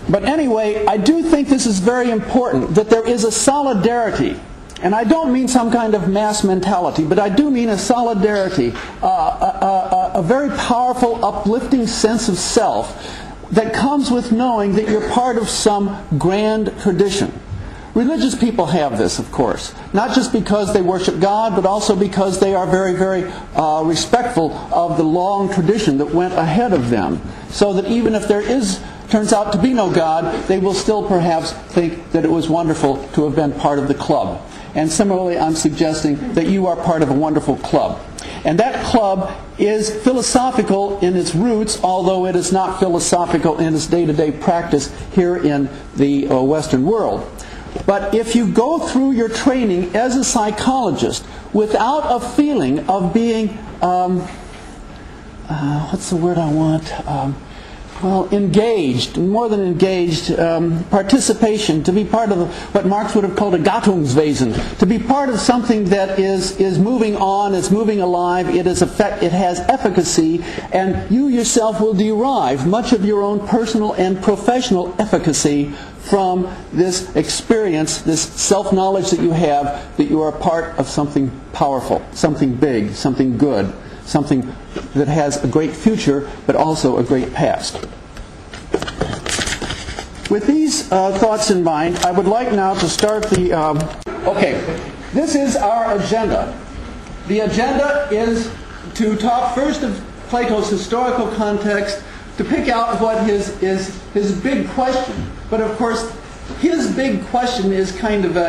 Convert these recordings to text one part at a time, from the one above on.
But anyway, I do think this is very important, that there is a solidarity. And I don't mean some kind of mass mentality, but I do mean a solidarity, a very powerful, uplifting sense of self that comes with knowing that you're part of some grand tradition. Religious people have this, of course, not just because they worship God, but also because they are very, very respectful of the long tradition that went ahead of them. So that even if there turns out to be no God, they will still perhaps think that it was wonderful to have been part of the club. And similarly, I'm suggesting that you are part of a wonderful club. And that club is philosophical in its roots, although it is not philosophical in its day-to-day practice here in the Western world. But if you go through your training as a psychologist without a feeling of being, what's the word I want? Engaged, more than engaged, participation, to be part of what Marx would have called a Gattungswesen, to be part of something that is moving on, is moving alive, it has efficacy, and you yourself will derive much of your own personal and professional efficacy from this experience, this self-knowledge that you have, that you are part of something powerful, something big, something good, something that has a great future, but also a great past. With these thoughts in mind, I would like now to start the... Okay, this is our agenda. The agenda is to talk first of Plato's historical context, to pick out what his big question. But of course, his big question is kind of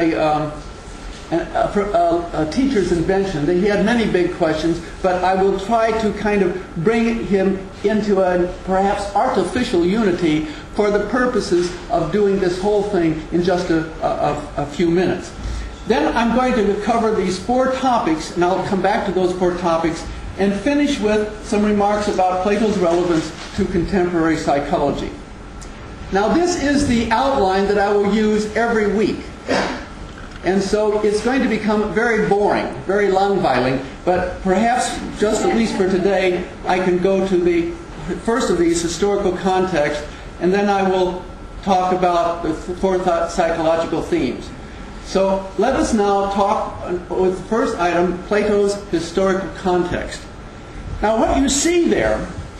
a teacher's invention. He had many big questions, but I will try to kind of bring him into a perhaps artificial unity for the purposes of doing this whole thing in just a few minutes. Then I'm going to cover these 4 topics, and I'll come back to those 4 topics, and finish with some remarks about Plato's relevance to contemporary psychology. Now this is the outline that I will use every week. And so it's going to become very boring, very langweilig, but perhaps just at least for today, I can go to the first of these, historical context, and then I will talk about the 4 psychological themes. So let us now talk with the first item, Plato's historical context. Now what you see there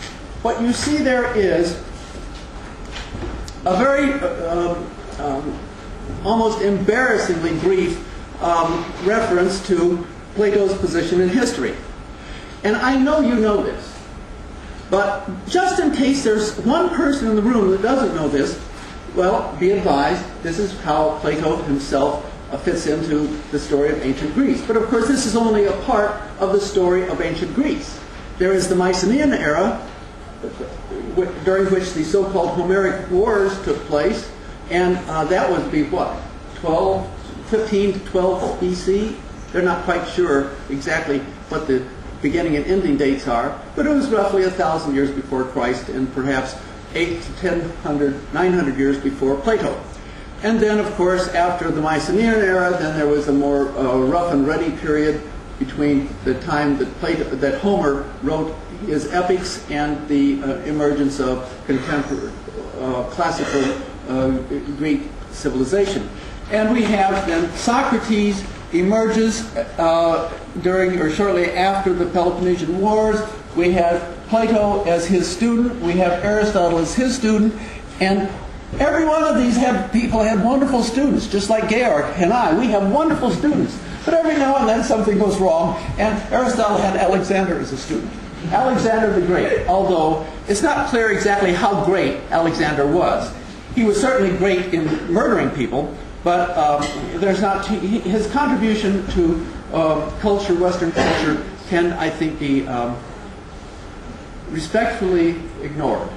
is a very almost embarrassingly brief reference to Plato's position in history. And I know you know this, but just in case there's one person in the room that doesn't know this, well, be advised, this is how Plato himself fits into the story of ancient Greece. But of course, this is only a part of the story of ancient Greece. There is the Mycenaean era, during which the so-called Homeric Wars took place, and that would be what? 15 to 12 BC? They're not quite sure exactly what the beginning and ending dates are, but it was roughly 1,000 years before Christ and perhaps 900 years before Plato. And then, of course, after the Mycenaean era, then there was a more rough and ready period between the time that Homer wrote his epics and the emergence of contemporary classical Greek civilization. And we have then Socrates emerges during or shortly after the Peloponnesian Wars. We have Plato as his student. We have Aristotle as his student. And every one of these people had wonderful students, just like Georg and I. We have wonderful students. But every now and then something goes wrong, and Aristotle had Alexander as a student. Alexander the Great, although it's not clear exactly how great Alexander was. He was certainly great in murdering people, but his contribution to culture, Western culture, can, I think, be respectfully ignored.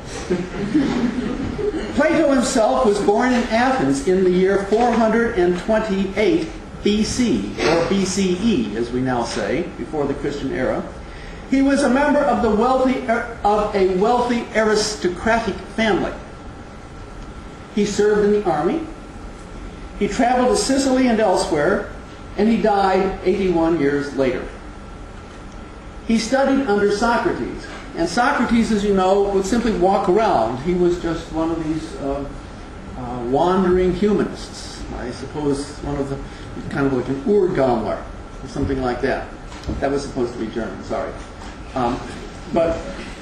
Plato himself was born in Athens in the year 428 BC, or BCE, as we now say, before the Christian era. He was a member of a wealthy aristocratic family. He served in the army. He traveled to Sicily and elsewhere, and he died 81 years later. He studied under Socrates. And Socrates, as you know, would simply walk around. He was just one of these wandering humanists. I suppose one of the, kind of like an Urgamler, or something like that. That was supposed to be German, sorry. But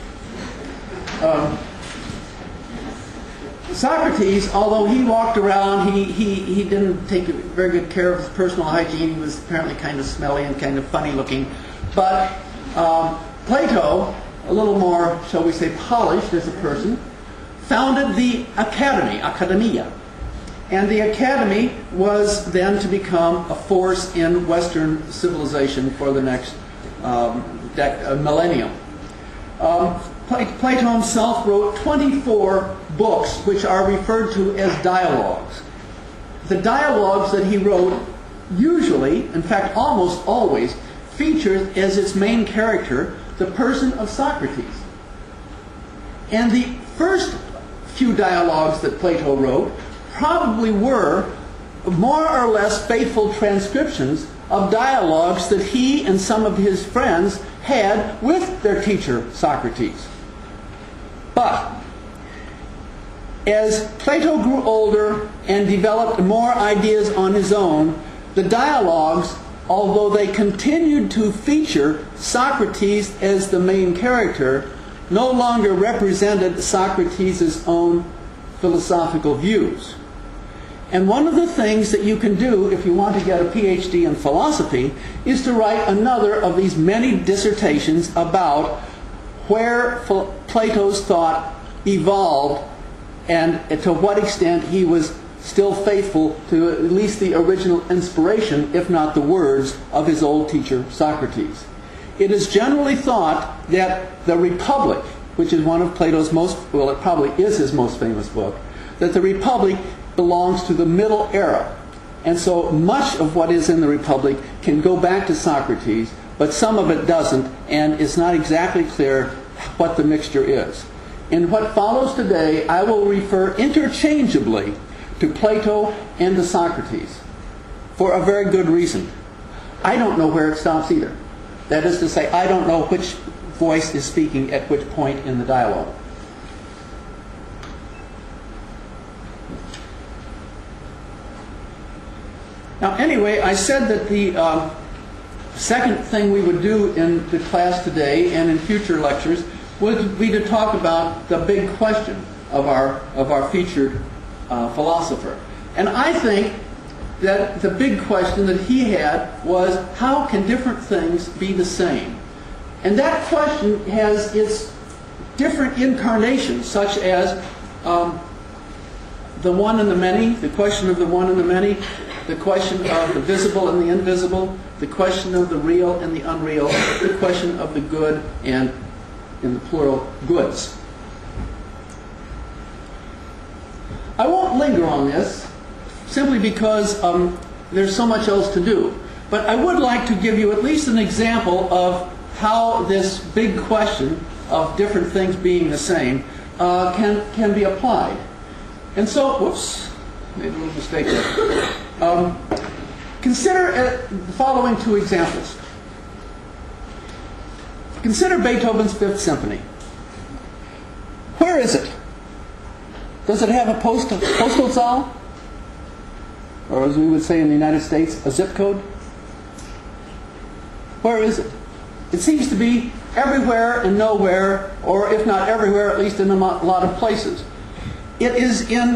Socrates, although he walked around, he didn't take very good care of his personal hygiene. He was apparently kind of smelly and kind of funny looking. But Plato, a little more, shall we say, polished as a person, founded the Academy, Academia. And the Academy was then to become a force in Western civilization for the next millennium. Plato himself wrote 24 books which are referred to as dialogues. The dialogues that he wrote usually, in fact almost always, featured as its main character the person of Socrates. And the first few dialogues that Plato wrote probably were more or less faithful transcriptions of dialogues that he and some of his friends had with their teacher Socrates. But as Plato grew older and developed more ideas on his own, the dialogues, although they continued to feature Socrates as the main character, no longer represented Socrates' own philosophical views. And one of the things that you can do if you want to get a PhD in philosophy is to write another of these many dissertations about where Plato's thought evolved and to what extent he was still faithful to at least the original inspiration, if not the words, of his old teacher Socrates. It is generally thought that the Republic, which is one of Plato's most, well, it probably is his most famous book, that the Republic belongs to the Middle Era. And so much of what is in the Republic can go back to Socrates, but some of it doesn't, and it's not exactly clear what the mixture is. In what follows today, I will refer interchangeably to Plato and to Socrates for a very good reason. I don't know where it stops either. That is to say, I don't know which voice is speaking at which point in the dialogue. Now, anyway, I said that the second thing we would do in the class today and in future lectures would be to talk about the big question of our featured philosopher. And I think that the big question that he had was, how can different things be the same? And that question has its different incarnations, such as the one and the many, the question of the one and the many, the question of the visible and the invisible, the question of the real and the unreal, the question of the good and, in the plural, goods. I won't linger on this, simply because there's so much else to do. But I would like to give you at least an example of how this big question of different things being the same can be applied. And so, whoops, made a little mistake there. Consider the following two examples. Consider Beethoven's Fifth Symphony. Where is it? Does it have a Postleitzahl? Or as we would say in the United States, a zip code? Where is it? It seems to be everywhere and nowhere, or if not everywhere, at least in a lot of places. It is in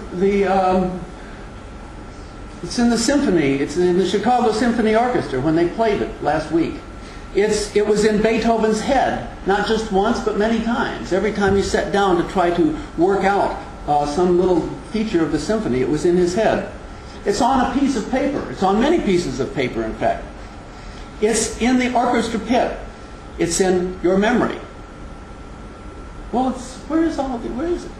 it's in the symphony. It's in the Chicago Symphony Orchestra when they played it last week. It was in Beethoven's head, not just once, but many times. Every time he sat down to try to work out some little feature of the symphony, it was in his head. It's on a piece of paper. It's on many pieces of paper, in fact. It's in the orchestra pit. It's in your memory. Well, where is it?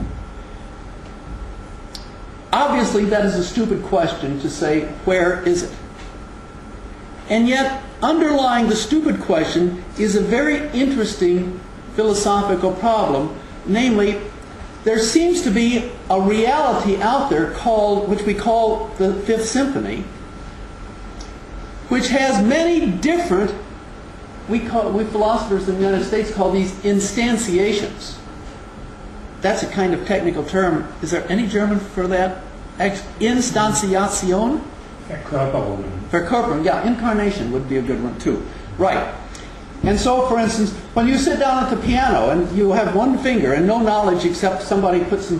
Obviously, that is a stupid question to say, where is it? And yet, underlying the stupid question is a very interesting philosophical problem. Namely, there seems to be a reality out there which we call the Fifth Symphony, which has many different, we philosophers in the United States call these instantiations. that's a kind of technical term. Is there any German for that? Instantiation? Verkörperung. Verkörperung, yeah, incarnation would be a good one too. Right. And so, for instance, when you sit down at the piano and you have one finger and no knowledge except somebody put some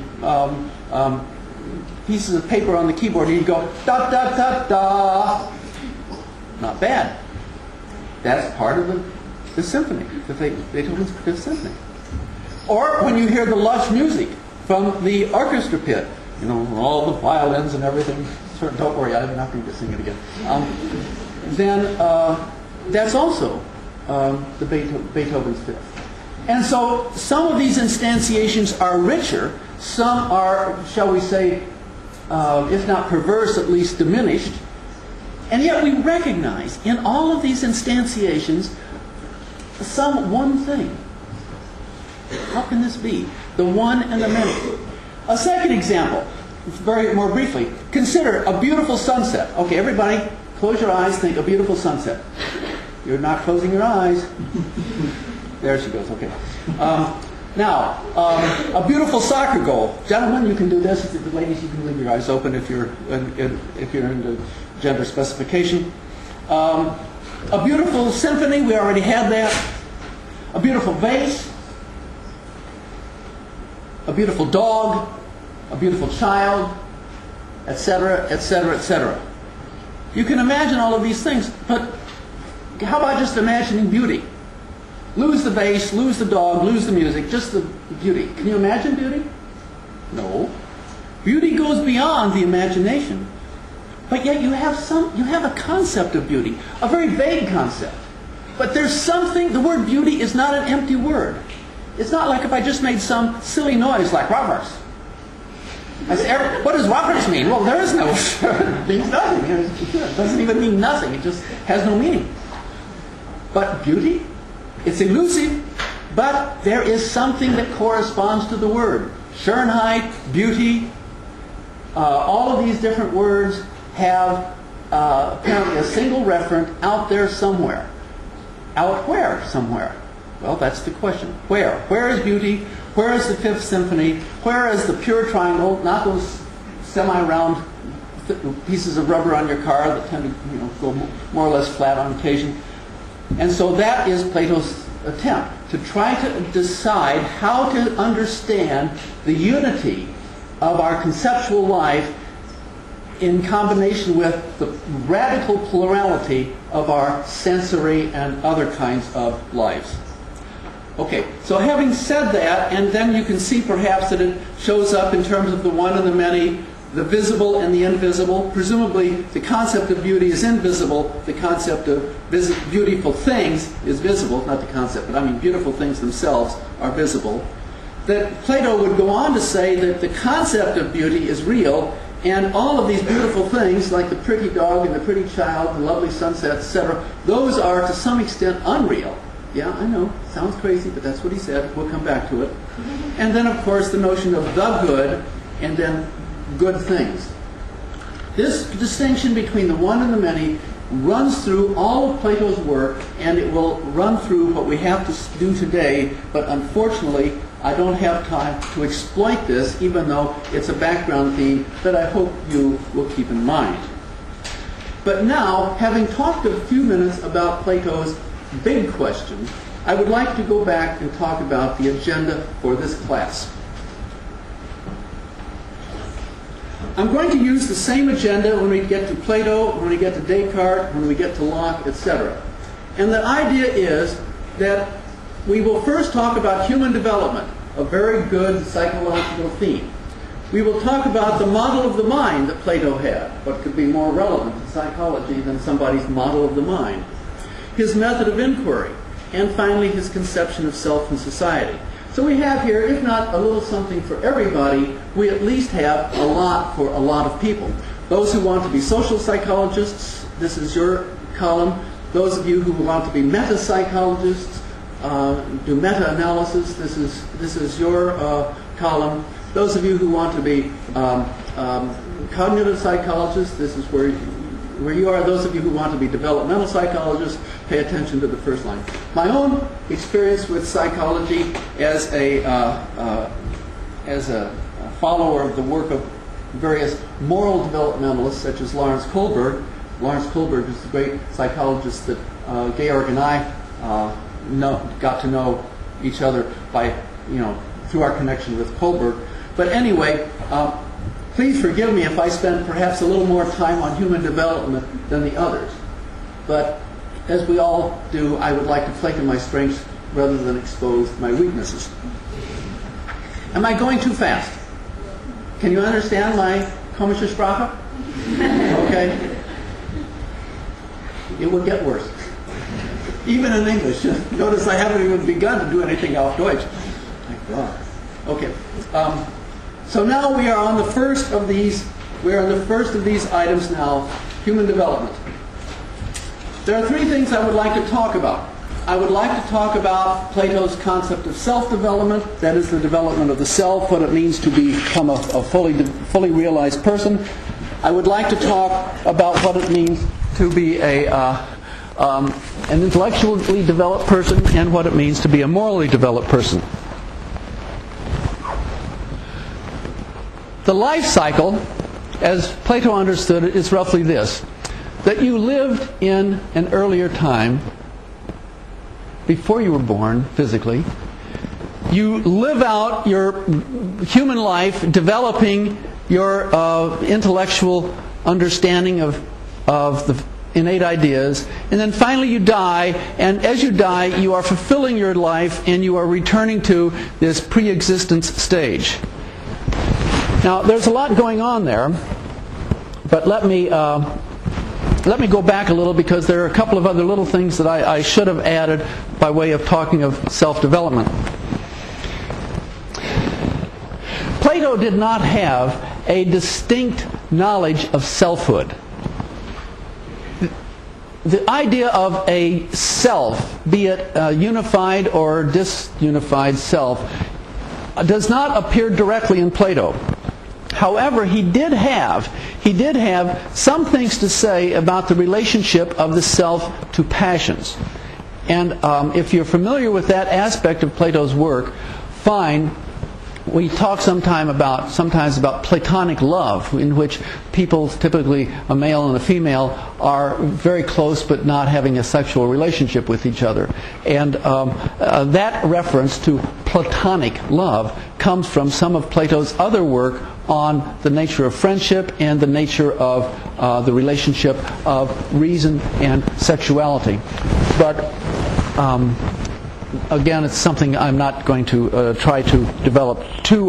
pieces of paper on the keyboard and you go, da, da, da, da. Not bad. That's part of the symphony, Beethoven's Fifth Symphony. Or when you hear the lush music from the orchestra pit, you know, all the violins and everything. Don't worry, I'm not going to sing it again. Then that's also the Beethoven's Fifth. And so some of these instantiations are richer. Some are, shall we say, if not perverse, at least diminished. And yet we recognize in all of these instantiations some one thing. How can this be? The one and the many. A second example, very more briefly. Consider a beautiful sunset. Okay, everybody, close your eyes, think a beautiful sunset. You're not closing your eyes. There she goes, okay. Now, a beautiful soccer goal. Gentlemen, you can do this. Ladies, you can leave your eyes open if you're into gender specification. A beautiful symphony, we already had that. A beautiful vase. A beautiful dog. A beautiful child, etc., etc., etc. You can imagine all of these things, but how about just imagining beauty? Lose the vase, lose the dog, lose the music, just the beauty. Can you imagine beauty? No. Beauty goes beyond the imagination. But yet you have a concept of beauty, a very vague concept. But there's something, the word beauty is not an empty word. It's not like if I just made some silly noise like Roberts. I say, what does Roberts mean? Well, there is no, it means nothing. It doesn't even mean nothing. It just has no meaning. But beauty, it's elusive, but there is something that corresponds to the word. Schönheit, beauty, all of these different words have apparently a single referent out there somewhere. Out where somewhere? Well, that's the question. Where? Where is beauty? Where is the Fifth Symphony? Where is the pure triangle? Not those semi-round pieces of rubber on your car that tend to go more or less flat on occasion. And so that is Plato's attempt to try to decide how to understand the unity of our conceptual life in combination with the radical plurality of our sensory and other kinds of lives. Okay, so having said that, and then you can see perhaps that it shows up in terms of the one and the many, the visible and the invisible. Presumably the concept of beauty is invisible, the concept of beautiful things is visible, not the concept, but I mean beautiful things themselves are visible. That Plato would go on to say that the concept of beauty is real, and all of these beautiful things, like the pretty dog and the pretty child, the lovely sunset, etc., those are to some extent unreal. Yeah, I know, sounds crazy, but that's what he said. We'll come back to it. And then, of course, the notion of the good, and then good things. This distinction between the one and the many runs through all of Plato's work, and it will run through what we have to do today, but unfortunately, I don't have time to exploit this, even though it's a background theme that I hope you will keep in mind. But now, having talked a few minutes about Plato's big question, I would like to go back and talk about the agenda for this class. I'm going to use the same agenda when we get to Plato, when we get to Descartes, when we get to Locke, etc. And the idea is that we will first talk about human development, a very good psychological theme. We will talk about the model of the mind that Plato had. What could be more relevant to psychology than somebody's model of the mind? His method of inquiry, and finally his conception of self and society. So we have here, if not a little something for everybody, we at least have a lot for a lot of people. Those who want to be social psychologists, this is your column. Those of you who want to be meta-psychologists, do meta-analysis, this is your column. Those of you who want to be cognitive psychologists, this is where you are. Those of you who want to be developmental psychologists, pay attention to the first line. My own experience with psychology as a as a follower of the work of various moral developmentalists such as Lawrence Kohlberg. Lawrence Kohlberg is the great psychologist that Georg and I got to know each other by, through our connection with Kohlberg. But anyway, please forgive me if I spend perhaps a little more time on human development than the others. But as we all do, I would like to play to my strengths rather than expose my weaknesses. Am I going too fast? Can you understand my komische Sprache? Okay. It will get worse. Even in English. Notice I haven't even begun to do anything auf Deutsch. My God. Okay. So now we are on the first of these. We are on the first of these items now, human development. There are three things I would like to talk about. I would like to talk about Plato's concept of self-development, that is the development of the self, what it means to become a fully realized person. I would like to talk about what it means to be an intellectually developed person and what it means to be a morally developed person. The life cycle, as Plato understood it, is roughly this: that you lived in an earlier time, before you were born physically. You live out your human life developing your intellectual understanding of the innate ideas, and then finally you die, and as you die you are fulfilling your life and you are returning to this pre-existence stage. Now there's a lot going on there, but let me go back a little, because there are a couple of other little things that I should have added by way of talking of self-development. Plato did not have a distinct knowledge of selfhood. The idea of a self, be it a unified or disunified self, does not appear directly in Plato. However, he did have some things to say about the relationship of the self to passions. And if you're familiar with that aspect of Plato's work, fine. We talk sometimes about platonic love, in which people, typically a male and a female, are very close but not having a sexual relationship with each other. And that reference to platonic love comes from some of Plato's other work on the nature of friendship and the nature of the relationship of reason and sexuality. But again, it's something I'm not going to try to develop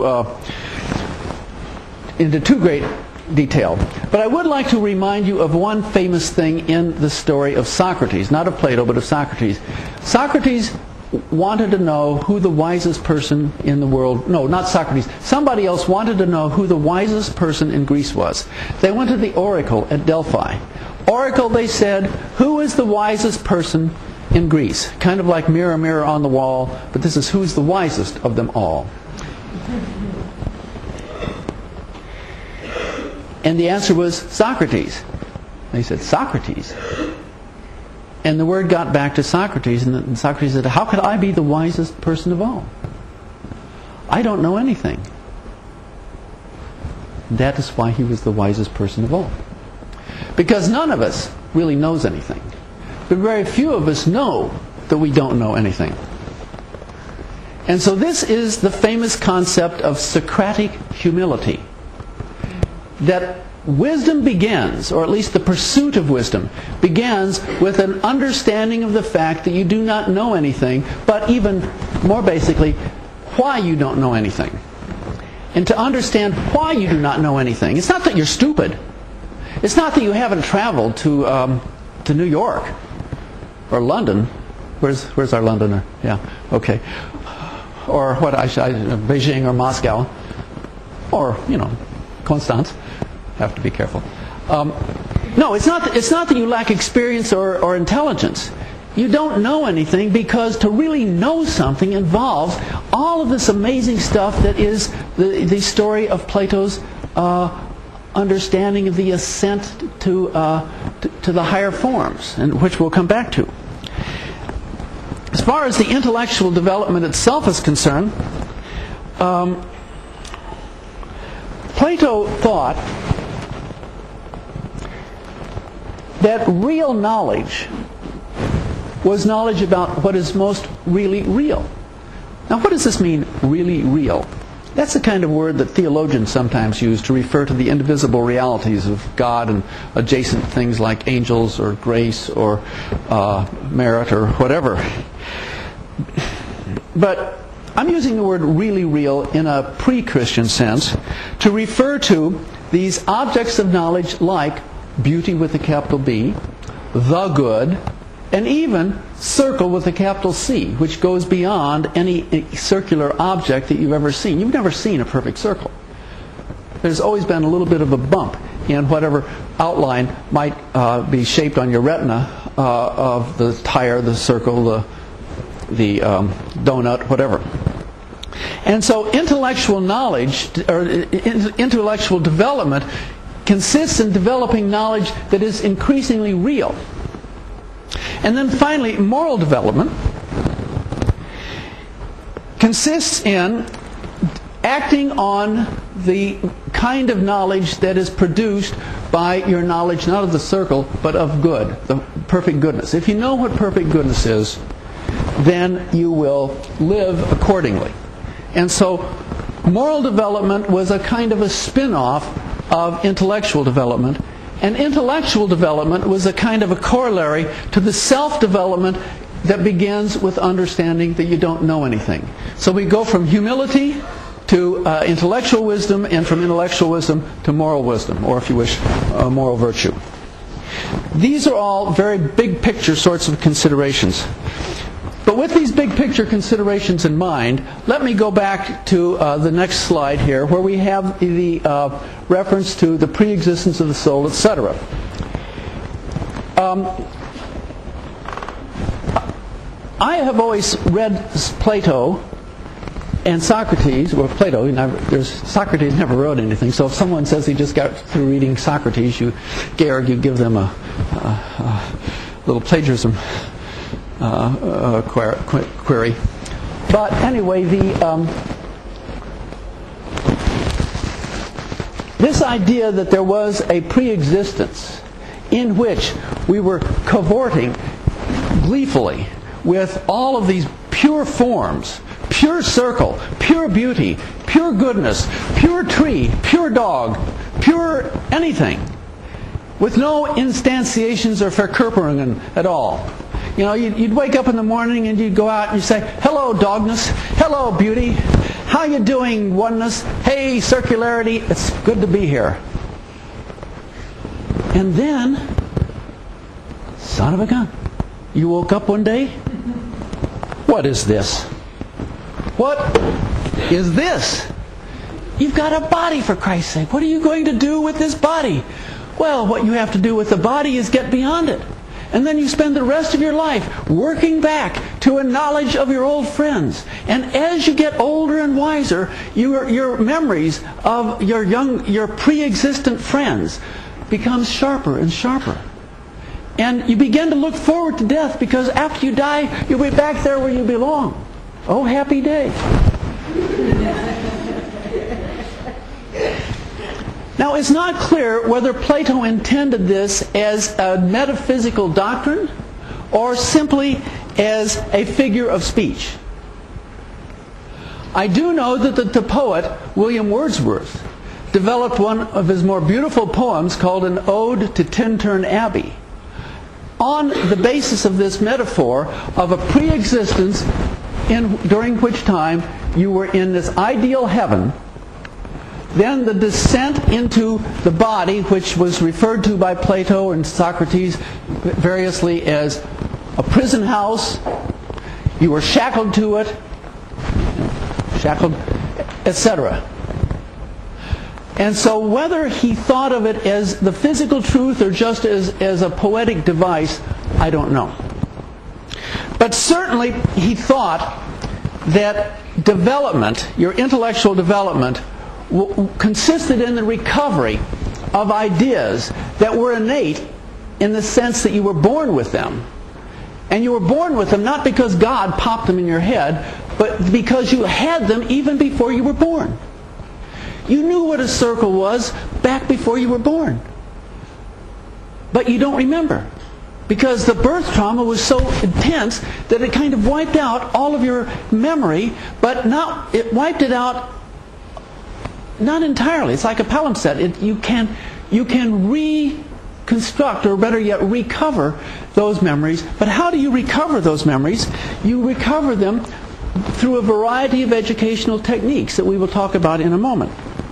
into too great detail. But I would like to remind you of one famous thing in the story of Socrates, not of Plato, but of Socrates. Socrates wanted to know who the wisest person in the world... No, not Socrates. Somebody else wanted to know who the wisest person in Greece was. They went to the oracle at Delphi. Oracle, they said, who is the wisest person in Greece? Kind of like mirror, mirror on the wall, but this is who's the wisest of them all. And the answer was Socrates. They said, Socrates? And the word got back to Socrates, and Socrates said, how could I be the wisest person of all? I don't know anything. That is why he was the wisest person of all. Because none of us really knows anything. But very few of us know that we don't know anything. And so this is the famous concept of Socratic humility. That wisdom begins, or at least the pursuit of wisdom, begins with an understanding of the fact that you do not know anything, but even more basically, why you don't know anything. And to understand why you do not know anything. It's not that you're stupid. It's not that you haven't traveled to New York or London. Where's our Londoner? Yeah, okay. Or what Beijing or Moscow, or Constance. Have to be careful. No, it's not that you lack experience or intelligence. You don't know anything because to really know something involves all of this amazing stuff that is the story of Plato's understanding of the ascent to the higher forms, and which we'll come back to. As far as the intellectual development itself is concerned, Plato thought that real knowledge was knowledge about what is most really real. Now, what does this mean, really real? That's the kind of word that theologians sometimes use to refer to the indivisible realities of God and adjacent things like angels or grace or merit or whatever. But I'm using the word really real in a pre-Christian sense to refer to these objects of knowledge like beauty with a capital B, the good, and even circle with a capital C, which goes beyond any circular object that you've ever seen. You've never seen a perfect circle. There's always been a little bit of a bump in whatever outline might be shaped on your retina of the tire, the circle, the donut, whatever. And so intellectual knowledge, or intellectual development, consists in developing knowledge that is increasingly real. And then finally, moral development consists in acting on the kind of knowledge that is produced by your knowledge not of the circle, but of good, the perfect goodness. If you know what perfect goodness is, then you will live accordingly. And so moral development was a kind of a spin-off of intellectual development. And intellectual development was a kind of a corollary to the self-development that begins with understanding that you don't know anything. So we go from humility to intellectual wisdom, and from intellectual wisdom to moral wisdom, or if you wish, moral virtue. These are all very big picture sorts of considerations. But with these big picture considerations in mind, let me go back to the next slide here, where we have the reference to the pre-existence of the soul, etc. I have always read Plato and Socrates, or Plato, Socrates never wrote anything, so if someone says he just got through reading Socrates, you give them a little plagiarism query. But anyway, this idea that there was a pre-existence in which we were cavorting gleefully with all of these pure forms, pure circle, pure beauty, pure goodness, pure tree, pure dog, pure anything, with no instantiations or Verkörperungen at all. You know, you'd wake up in the morning and you'd go out and you'd say, hello, dogness. Hello, beauty. How you doing, oneness? Hey, circularity. It's good to be here. And then, son of a gun, you woke up one day. What is this? What is this? You've got a body, for Christ's sake. What are you going to do with this body? Well, what you have to do with the body is get beyond it. And then you spend the rest of your life working back to a knowledge of your old friends. And as you get older and wiser, your memories of your pre-existent friends becomes sharper and sharper. And you begin to look forward to death, because after you die, you'll be back there where you belong. Oh, happy day. Now, it's not clear whether Plato intended this as a metaphysical doctrine or simply as a figure of speech. I do know that the poet William Wordsworth developed one of his more beautiful poems called An Ode to Tintern Abbey on the basis of this metaphor of a pre-existence during which time you were in this ideal heaven. Then the descent into the body, which was referred to by Plato and Socrates variously as a prison house. You were shackled to it, etc. And so whether he thought of it as the physical truth or just as a poetic device, I don't know. But certainly he thought that development, your intellectual development, consisted in the recovery of ideas that were innate in the sense that you were born with them. And you were born with them not because God popped them in your head, but because you had them even before you were born. You knew what a circle was back before you were born. But you don't remember. Because the birth trauma was so intense that it kind of wiped out all of your memory, but it wiped it out not entirely. It's like a palimpsest. You can reconstruct, or better yet, recover those memories. But how do you recover those memories? You recover them through a variety of educational techniques that we will talk about in a moment.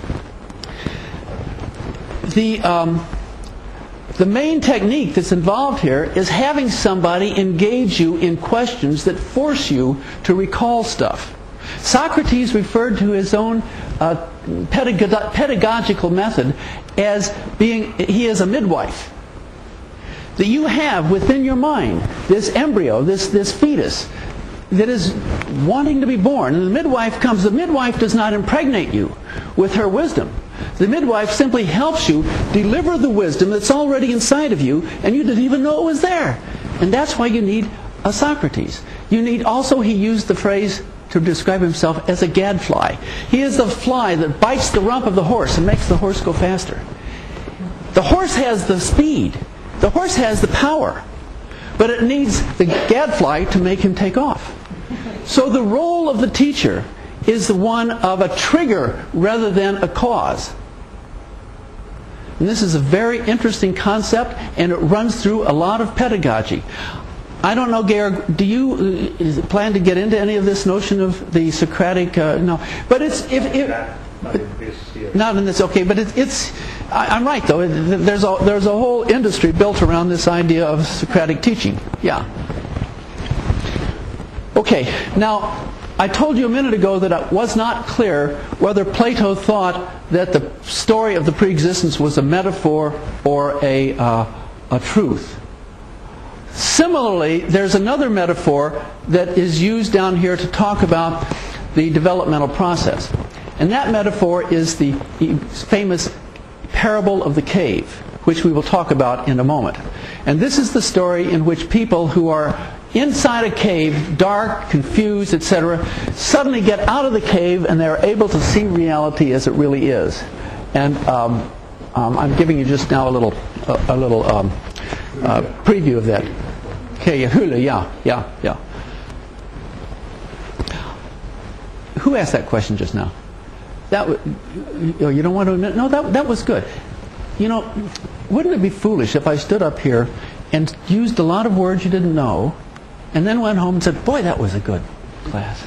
The main technique that's involved here is having somebody engage you in questions that force you to recall stuff. Socrates referred to his own pedagogical method as he is a midwife. That you have within your mind this embryo, this fetus, that is wanting to be born. And the midwife comes. The midwife does not impregnate you with her wisdom. The midwife simply helps you deliver the wisdom that's already inside of you, and you didn't even know it was there. And that's why you need a Socrates. You need also, he used the phrase to describe himself as a gadfly. He is the fly that bites the rump of the horse and makes the horse go faster. The horse has the speed. The horse has the power. But it needs the gadfly to make him take off. So the role of the teacher is the one of a trigger rather than a cause. And this is a very interesting concept, and it runs through a lot of pedagogy. I don't know, Georg, do you plan to get into any of this notion of the Socratic? No, but it's not in this. Okay, but I'm right though. There's a whole industry built around this idea of Socratic teaching. Yeah. Okay. Now, I told you a minute ago that it was not clear whether Plato thought that the story of the pre-existence was a metaphor or a truth. Similarly, there's another metaphor that is used down here to talk about the developmental process. And that metaphor is the famous parable of the cave, which we will talk about in a moment. And this is the story in which people who are inside a cave, dark, confused, etc., suddenly get out of the cave and they're able to see reality as it really is. And I'm giving you just now a little preview of that. Okay, yeah. Who asked that question just now? You don't want to admit? No, that was good. You know, wouldn't it be foolish if I stood up here and used a lot of words you didn't know, and then went home and said, boy, that was a good class.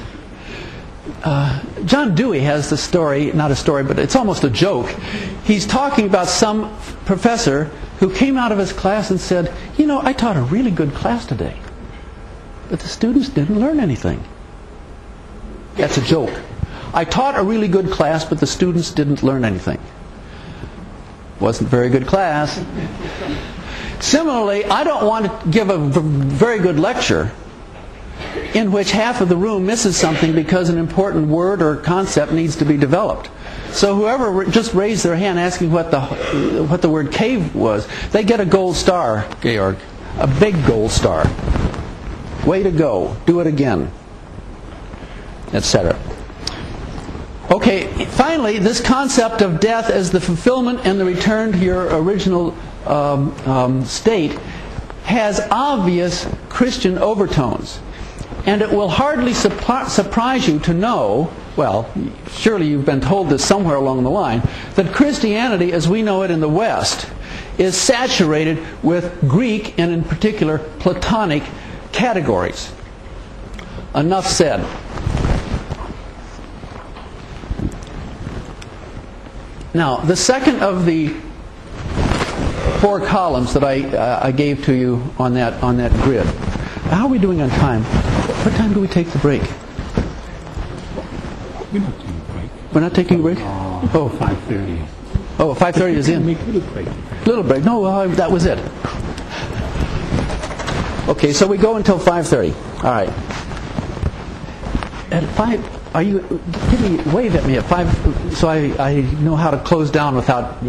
John Dewey has the story, not a story, but it's almost a joke. He's talking about some professor who came out of his class and said, you know, I taught a really good class today, but the students didn't learn anything. That's a joke. I taught a really good class, but the students didn't learn anything. Wasn't a very good class. Similarly, I don't want to give a very good lecture in which half of the room misses something because an important word or concept needs to be developed. So whoever just raised their hand asking what the word cave was, they get a gold star, Georg. A big gold star. Way to go. Do it again. Etc. Okay, finally, this concept of death as the fulfillment and the return to your original state has obvious Christian overtones. And it will hardly surprise you to know, well, surely you've been told this somewhere along the line, that Christianity as we know it in the West is saturated with Greek and in particular Platonic categories. Enough said. Now, the second of the 4 columns that I gave to you on that grid. How are we doing on time? What time do we take the break? We're not taking a break. We're not taking a break? Oh, 5:30. Oh, 5:30 is in. Make a little break. Little break. No, that was it. Okay, so we go until 5:30. All right. At 5, are you? Wave at me at 5, so I know how to close down without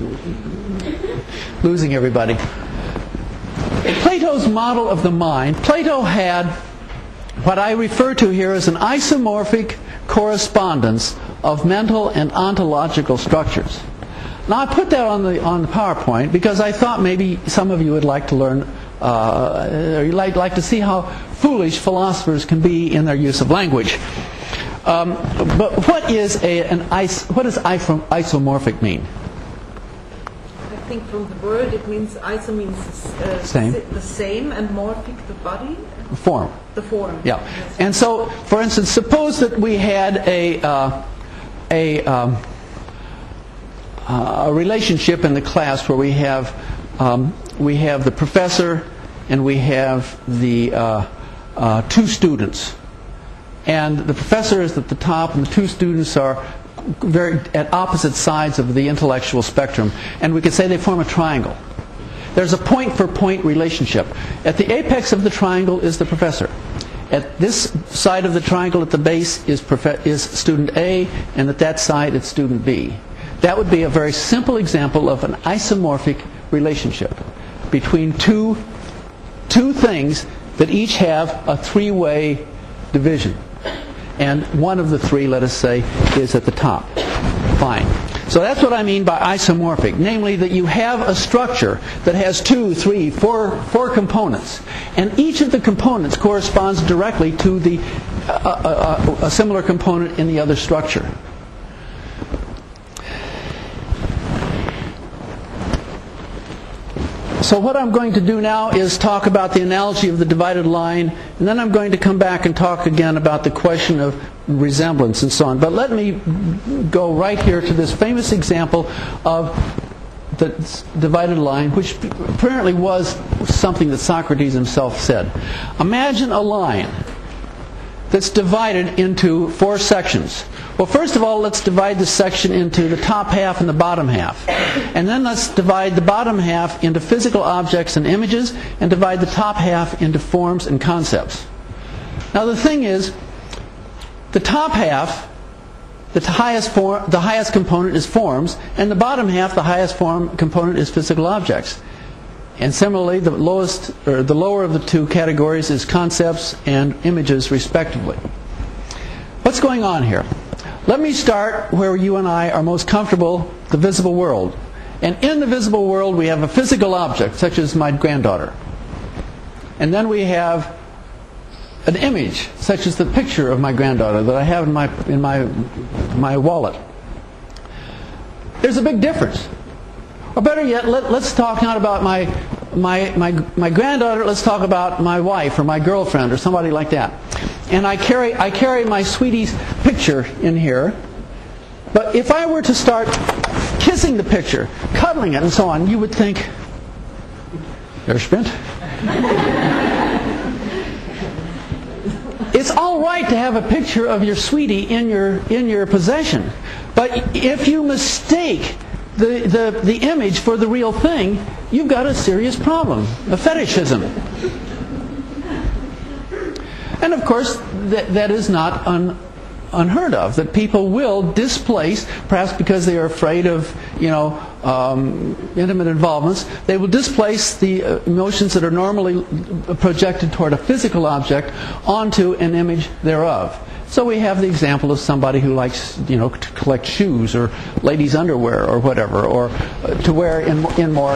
losing everybody. Plato's model of the mind. Plato had what I refer to here as an isomorphic correspondence of mental and ontological structures. Now I put that on the PowerPoint because I thought maybe some of you would like to learn, or you'd like to see how foolish philosophers can be in their use of language. But what does isomorphic mean? I think from the word it means iso means Same. the same, and morphic the body, Form. the form. Yeah. Yes. And so, for instance, suppose that we had a relationship in the class where we have the professor and we have the two students, and the professor is at the top and the two students are very at opposite sides of the intellectual spectrum, and we could say they form a triangle. There's a point-for-point relationship. At the apex of the triangle is the professor. At this side of the triangle at the base is student A, and at that side it's student B. That would be a very simple example of an isomorphic relationship between two things that each have a three-way division. And one of the three, let us say, is at the top. Fine. So that's what I mean by isomorphic, namely that you have a structure that has 2, 3, 4 components, and each of the components corresponds directly to a similar component in the other structure. So what I'm going to do now is talk about the analogy of the divided line, and then I'm going to come back and talk again about the question of resemblance and so on. But let me go right here to this famous example of the divided line, which apparently was something that Socrates himself said. Imagine a line that's divided into 4 sections. Well, first of all, let's divide the section into the top half and the bottom half. And then let's divide the bottom half into physical objects and images, and divide the top half into forms and concepts. Now the thing is, the top half, the highest component is forms, and the bottom half, the highest component is physical objects. And similarly, the lower of the two categories is concepts and images, respectively. What's going on here? Let me start where you and I are most comfortable, the visible world. And in the visible world, we have a physical object, such as my granddaughter. And then we have an image, such as the picture of my granddaughter that I have in my wallet. There's a big difference. Or better yet, let's talk not about my granddaughter. Let's talk about my wife or my girlfriend or somebody like that. And I carry my sweetie's picture in here. But if I were to start kissing the picture, cuddling it, and so on, you would think, "Herr Spint." It's all right to have a picture of your sweetie in your possession, but if you mistake the image for the real thing, you've got a serious problem, a fetishism. And of course, that is not unheard of, that people will displace, perhaps because they are afraid of, intimate involvements, they will displace the emotions that are normally projected toward a physical object onto an image thereof. So we have the example of somebody who likes, to collect shoes or ladies' underwear or whatever, or to wear in more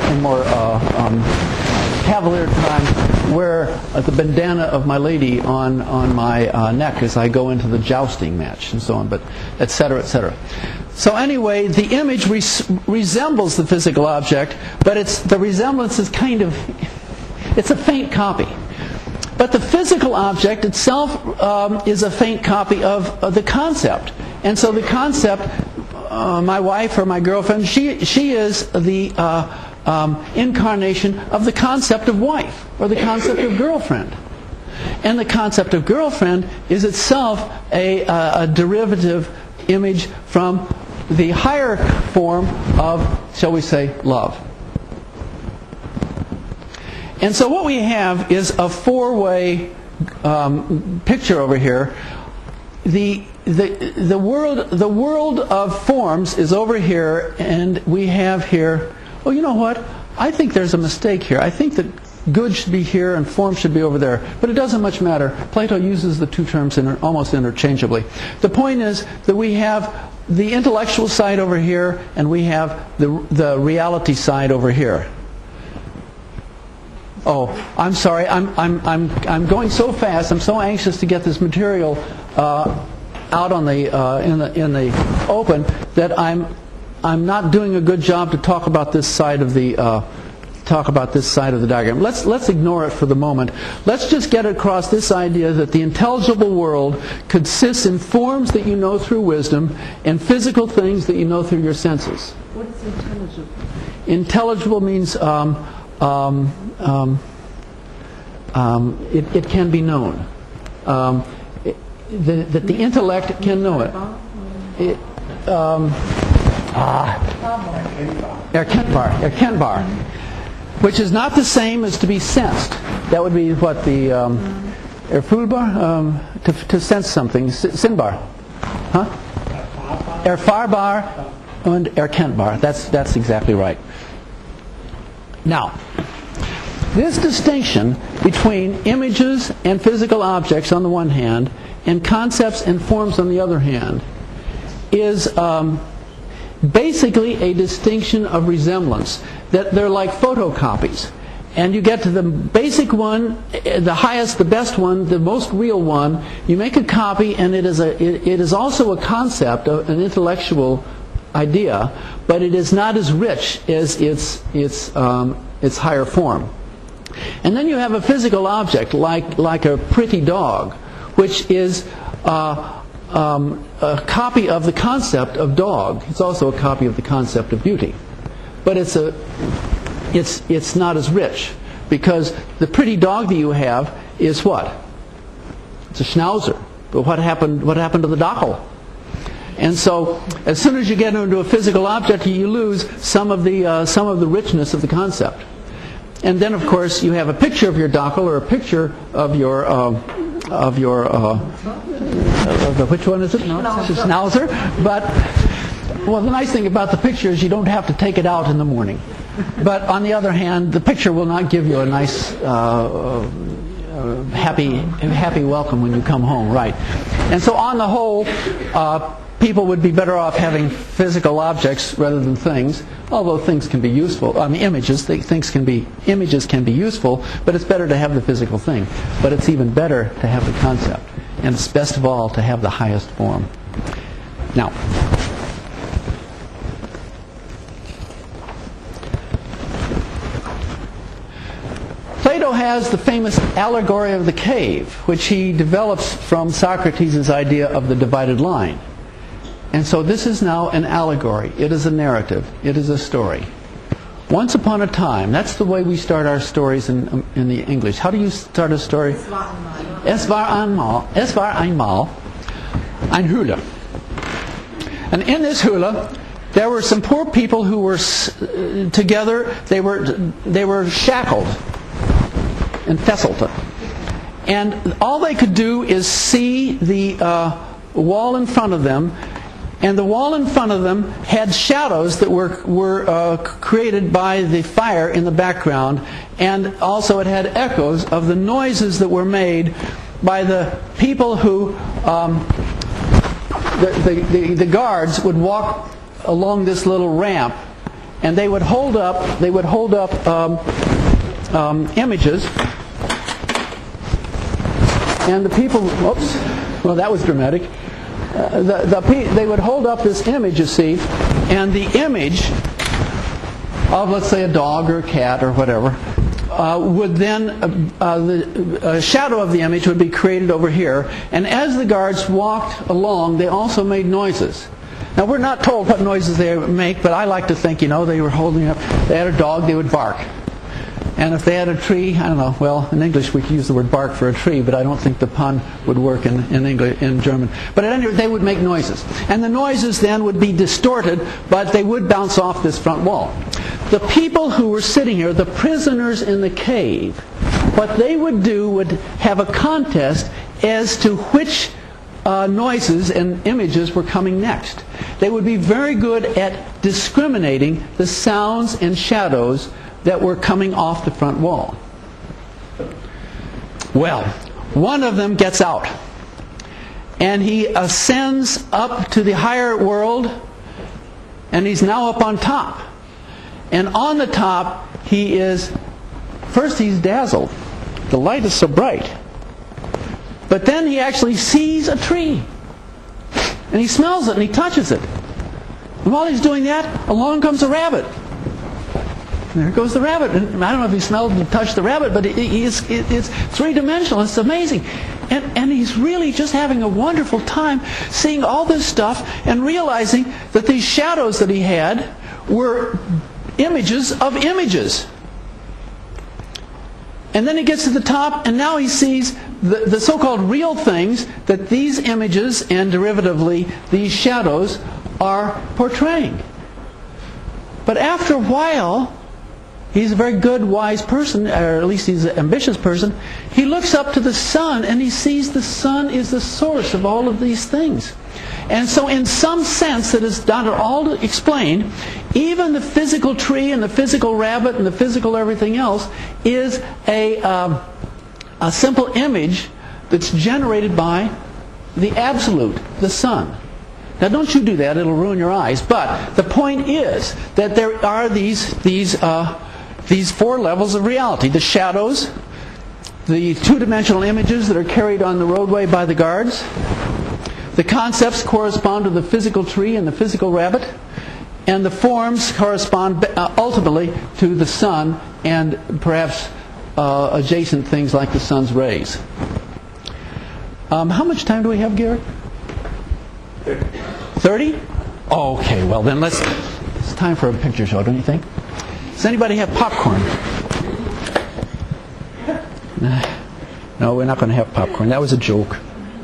cavalier times, wear the bandana of my lady on my neck as I go into the jousting match and so on, but et cetera, et cetera. So anyway, the image resembles the physical object, but the resemblance is it's a faint copy. But the physical object itself is a faint copy of the concept. And so the concept, my wife or my girlfriend, she is the incarnation of the concept of wife or the concept of girlfriend. And the concept of girlfriend is itself a derivative image from the higher form of, shall we say, love. And so what we have is a 4-way picture over here. The world of forms is over here, and we have here. Oh, you know what? I think there's a mistake here. I think that good should be here and form should be over there. But it doesn't much matter. Plato uses the two terms almost interchangeably. The point is that we have the intellectual side over here, and we have the reality side over here. Oh, I'm sorry. I'm going so fast. I'm so anxious to get this material out on the in the open that I'm not doing a good job to talk about this side of the diagram. Let's ignore it for the moment. Let's just get across this idea that the intelligible world consists in forms that you know through wisdom and physical things that you know through your senses. What is intelligible? Intelligible means it can be known. That the intellect can know it. Erkennbar, which is not the same as to be sensed. That would be what the erfulbar, to sense something. Sinbar, huh? Erfarbar and erkennbar. That's exactly right. Now, this distinction between images and physical objects on the one hand, and concepts and forms on the other hand, is basically a distinction of resemblance. That they're like photocopies. And you get to the basic one, the highest, the best one, the most real one, you make a copy, and it is also a concept, an intellectual idea, but it is not as rich as its higher form. And then you have a physical object like a pretty dog, which is a copy of the concept of dog. It's also a copy of the concept of beauty, but it's not as rich, because the pretty dog that you have is what? It's a schnauzer. But what happened to the dachshund? And so, as soon as you get into a physical object, you lose some of the richness of the concept. And then, of course, you have a picture of your dachshund or a picture of your which one is it? Schnauzer. But well, the nice thing about the picture is you don't have to take it out in the morning. But on the other hand, the picture will not give you a nice happy welcome when you come home, right? And so, on the whole, people would be better off having physical objects rather than things. Although things can be useful, images can be useful, but it's better to have the physical thing. But it's even better to have the concept, and it's best of all to have the highest form. Now, Plato has the famous allegory of the cave, which he develops from Socrates' idea of the divided line. And so this is now an allegory. It is a narrative. It is a story. Once upon a time, that's the way we start our stories in the English. How do you start a story? Es war einmal ein Höhle. And in this Höhle, there were some poor people who were together. They were shackled and fesseled. And all they could do is see the wall in front of them. And the wall in front of them had shadows that were created by the fire in the background, and also it had echoes of the noises that were made by the people who the guards would walk along this little ramp, and they would hold up images, and the people. Oops, well, that was dramatic. They would hold up this image, you see, and the image of, let's say, a dog or a cat or whatever, would then, the shadow of the image would be created over here, and as the guards walked along, they also made noises. Now, we're not told what noises they make, but I like to think, they were holding up, they had a dog, they would bark. And if they had a tree, I don't know, well, in English we could use the word bark for a tree, but I don't think the pun would work in German. But at any rate, they would make noises. And the noises then would be distorted, but they would bounce off this front wall. The people who were sitting here, the prisoners in the cave, what they would do would have a contest as to which noises and images were coming next. They would be very good at discriminating the sounds and shadows that were coming off the front wall. Well, one of them gets out. and he ascends up to the higher world, and he's now up on top. And on the top, first he's dazzled. The light is so bright. But then he actually sees a tree. And he smells it and he touches it. And while he's doing that, along comes a rabbit. And there goes the rabbit. And I don't know if he smelled and touched the rabbit, but it's three-dimensional. It's amazing. And he's really just having a wonderful time seeing all this stuff and realizing that these shadows that he had were images of images. And then he gets to the top, and now he sees the so-called real things that these images and derivatively these shadows are portraying. But after a while, he's a very good, wise person, or at least he's an ambitious person. He looks up to the sun and he sees the sun is the source of all of these things. And so in some sense that is not at all explained, even the physical tree and the physical rabbit and the physical everything else is a simple image that's generated by the absolute, the sun. Now don't you do that, it'll ruin your eyes. But the point is that there are these four levels of reality. The shadows, the two-dimensional images that are carried on the roadway by the guards. The concepts correspond to the physical tree and the physical rabbit. And the forms correspond ultimately to the sun and perhaps adjacent things like the sun's rays. How much time do we have, Gary? 30? Okay, well then it's time for a picture show, don't you think? Does anybody have popcorn? No, we're not going to have popcorn. That was a joke.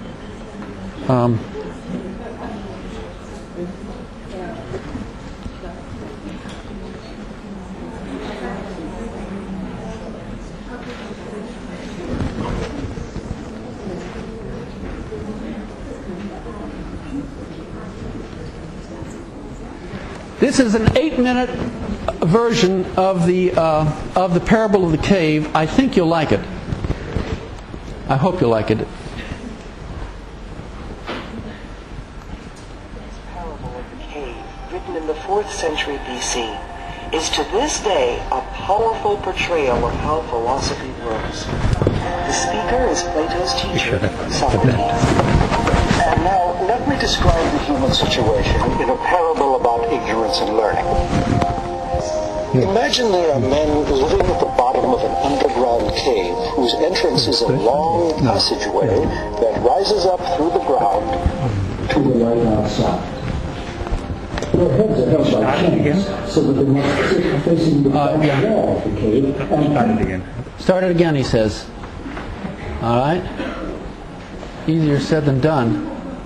This is an 8-minute version of the parable of the cave. I think you'll like it. I hope you'll like it. This parable of the cave, written in the 4th century BC, is to this day a powerful portrayal of how philosophy works. The speaker is Plato's teacher, Socrates. And now, let me describe the human situation in a parable about ignorance and learning. Imagine there are men living at the bottom of an underground cave whose entrance is a long passageway that rises up through the ground to the light outside. Their heads are held by chains so that they must sit facing the back wall of the cave. Start it again, he says. All right? Easier said than done.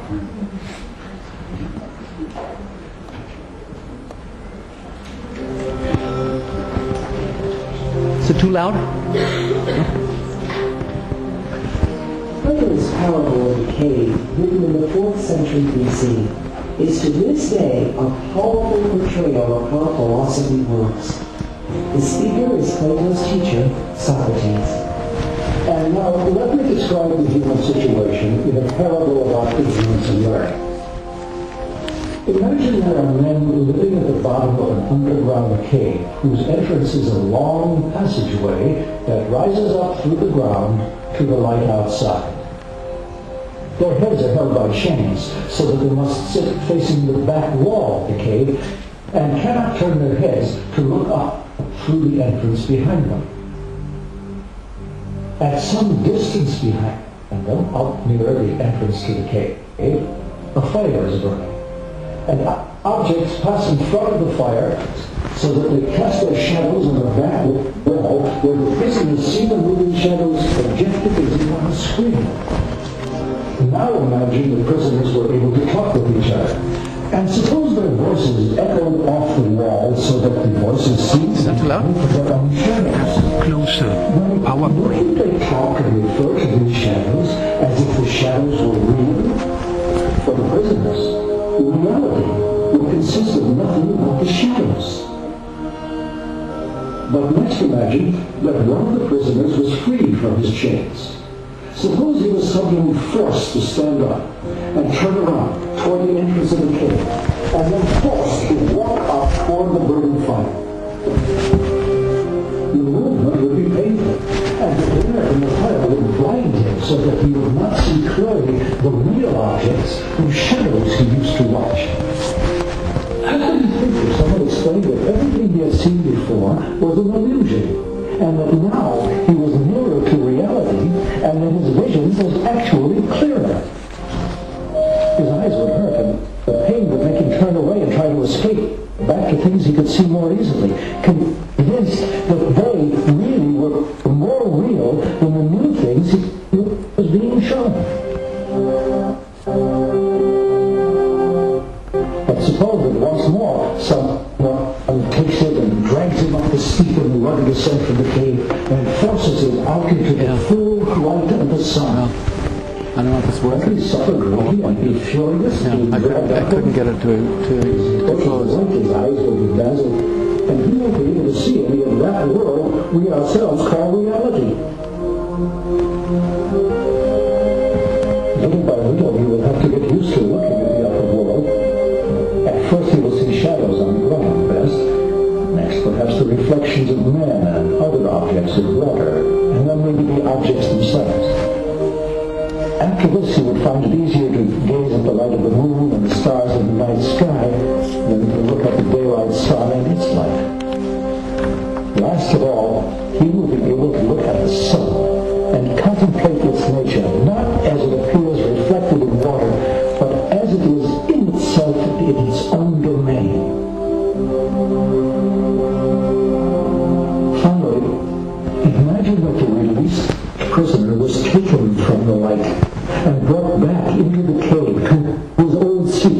Is it too loud? Plato's parable of the cave, written in the 4th century BC, is to this day a powerful portrayal of how philosophy works. The speaker is Plato's teacher, Socrates. And now, let me describe the human situation in a parable about ignorance and learning. Imagine there are men living at the bottom of an underground cave whose entrance is a long passageway that rises up through the ground to the light outside. Their heads are held by chains so that they must sit facing the back wall of the cave and cannot turn their heads to look up through the entrance behind them. At some distance behind them, up near the entrance to the cave, a fire is burning. And objects pass in front of the fire so that they cast their shadows on the back wall where the prisoners see the moving shadows projected as if on a screen. Now imagine the prisoners were able to talk with each other. And suppose their voices echoed off the wall so that the voices seemed to be their own shadows. Closer. Wouldn't they talk and refer to these shadows as if the shadows were real? For the prisoners, reality would consist of nothing but the shadows. But next imagine that one of the prisoners was freed from his chains. Suppose he was suddenly forced to stand up and turn around toward the entrance of the cave, and then forced to walk up toward the burning fire. The movement would be painful, and the glare from the fire would blind him so that he would not see clearly the real objects whose shadows he used to watch. How could he think if someone explained that everything he had seen before was an illusion, and that now he was nearer to reality, and that his visions was actually clearer? His eyes would hurt, and the pain would make him turn away and try to escape back to things he could see more easily, convinced that they really were more real than the new things he was being shown. But suppose that once more someone takes it and drags him up the steep and rugged ascent from the cave and forces him out into the full light of the sun. I don't know if it's working. He suffered greatly and be furious. I couldn't get it to close. His eyes will be dazzled, and he won't be able to see any of that world we ourselves call reality. Little by little, he will have to get used to looking at the upper world. At first, he will see shadows on the ground best. Next, perhaps the reflections of men and other objects of water, and then maybe the objects themselves. After this, he would find it easier to gaze at the light of the moon and the stars in the night sky than to look at the daylight sun and its light. Last of all, he will be able to look at the sun and contemplate its nature, not as it appears reflected in water, but as it is in itself in its own domain. Finally, imagine that the released prisoner was taken from the light and brought back into the cave to his old seat.